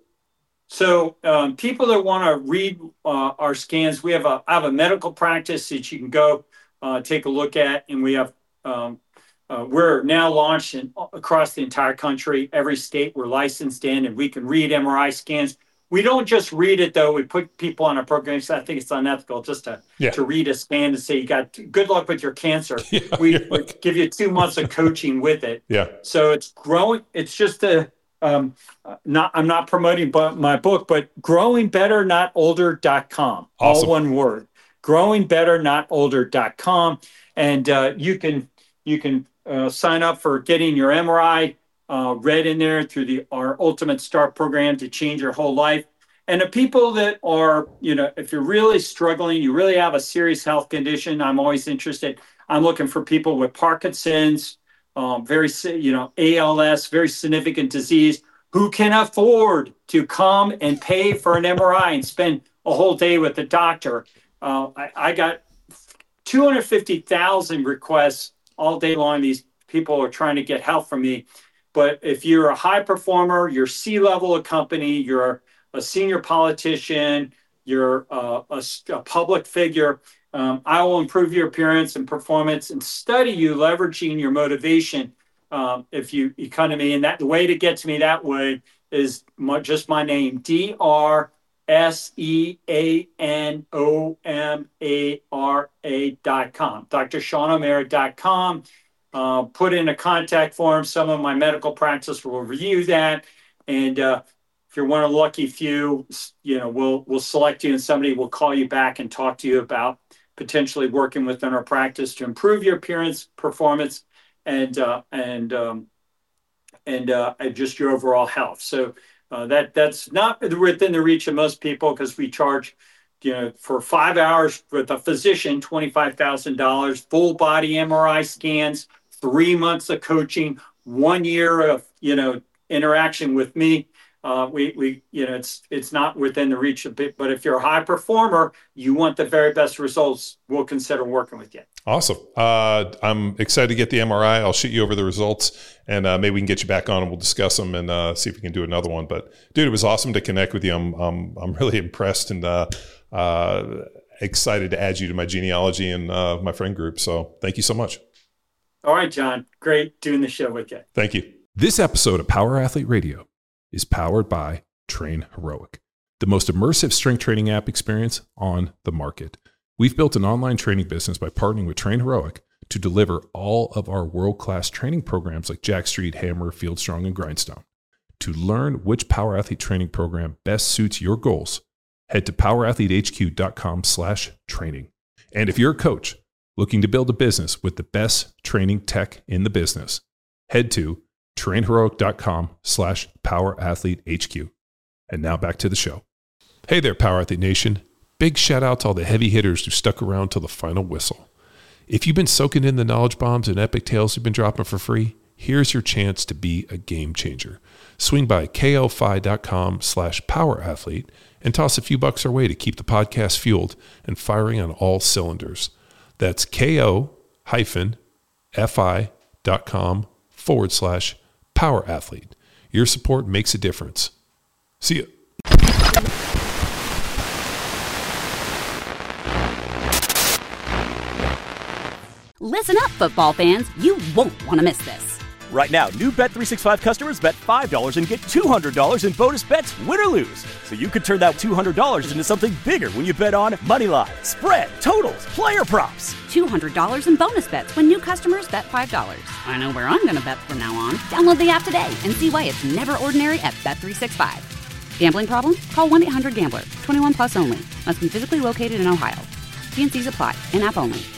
So um, people that want to read uh, our scans, we have a, I have a medical practice that you can go uh, take a look at. And we have, um, uh, we're now launched in, across the entire country. Every state we're licensed in, and we can read M R I scans. We don't just read it, though. We put people on a program. So I think it's unethical just to, yeah. to read a scan and say, you got good luck with your cancer. Yeah, we, like... we give you two months of coaching with it. Yeah. So it's growing. It's just a, um, not, I'm not promoting but my book, but growing better not older dot com. Awesome. All one word, growing better not older dot com. And uh, you can, you can uh, sign up for getting your M R I Uh, read in there through the our Ultimate Start program to change your whole life. And the people that are, you know, if you're really struggling, you really have a serious health condition, I'm always interested. I'm looking for people with Parkinson's, um, very, you know, A L S, very significant disease, who can afford to come and pay for an M R I and spend a whole day with the doctor. Uh, I, I got two hundred fifty thousand requests all day long. These people are trying to get help from me. But if you're a high performer, you're C-level of company, you're a senior politician, you're uh, a, a public figure. Um, I will improve your appearance and performance and study you, leveraging your motivation. Um, if you, you come to me, and that the way to get to me that way is my, just my name, D R S E A N O M A R A dot com, D R Sean O'Mara dot com. Uh, put in a contact form. Some of my medical practice will review that. And uh, if you're one of the lucky few, you know, we'll we'll select you, and somebody will call you back and talk to you about potentially working within our practice to improve your appearance, performance, and uh, and um, and uh, just your overall health. So uh, that that's not within the reach of most people, because we charge, you know, for five hours with a physician, twenty-five thousand dollars, full body M R I scans, three months of coaching, one year of, you know, interaction with me. Uh, we, we, you know, it's, it's not within the reach of it, but if you're a high performer, you want the very best results, we'll consider working with you. Awesome. Uh, I'm excited to get the M R I. I'll shoot you over the results, and uh, maybe we can get you back on and we'll discuss them and uh, see if we can do another one. But dude, it was awesome to connect with you. I'm, I'm, I'm really impressed and uh, uh, excited to add you to my genealogy and uh, my friend group. So thank you so much. All right, John. Great doing the show with you. Thank you. This episode of Power Athlete Radio is powered by Train Heroic, the most immersive strength training app experience on the market. We've built an online training business by partnering with Train Heroic to deliver all of our world-class training programs like Jack Street, Hammer, Field Strong, and Grindstone. To learn which Power Athlete training program best suits your goals, head to powerathletehq.com slash training. And if you're a coach looking to build a business with the best training tech in the business, head to trainheroic.com slash powerathletehq. And now back to the show. Hey there, Power Athlete Nation. Big shout out to all the heavy hitters who stuck around till the final whistle. If you've been soaking in the knowledge bombs and epic tales we've been dropping for free, here's your chance to be a game changer. Swing by ko-fi.com slash powerathlete and toss a few bucks our way to keep the podcast fueled and firing on all cylinders. That's ko-fi.com forward slash power athlete. Your support makes a difference. See ya. Listen up, football fans. You won't want to miss this. Right now, new Bet three sixty-five customers bet five dollars and get two hundred dollars in bonus bets, win or lose. So you could turn that two hundred dollars into something bigger when you bet on moneyline, spread, totals, player props. two hundred dollars in bonus bets when new customers bet five dollars. I know where I'm going to bet from now on. Download the app today and see why it's never ordinary at Bet three sixty-five. Gambling problem? Call one eight hundred gambler. twenty-one plus only. Must be physically located in Ohio. T and C's apply. In-app only.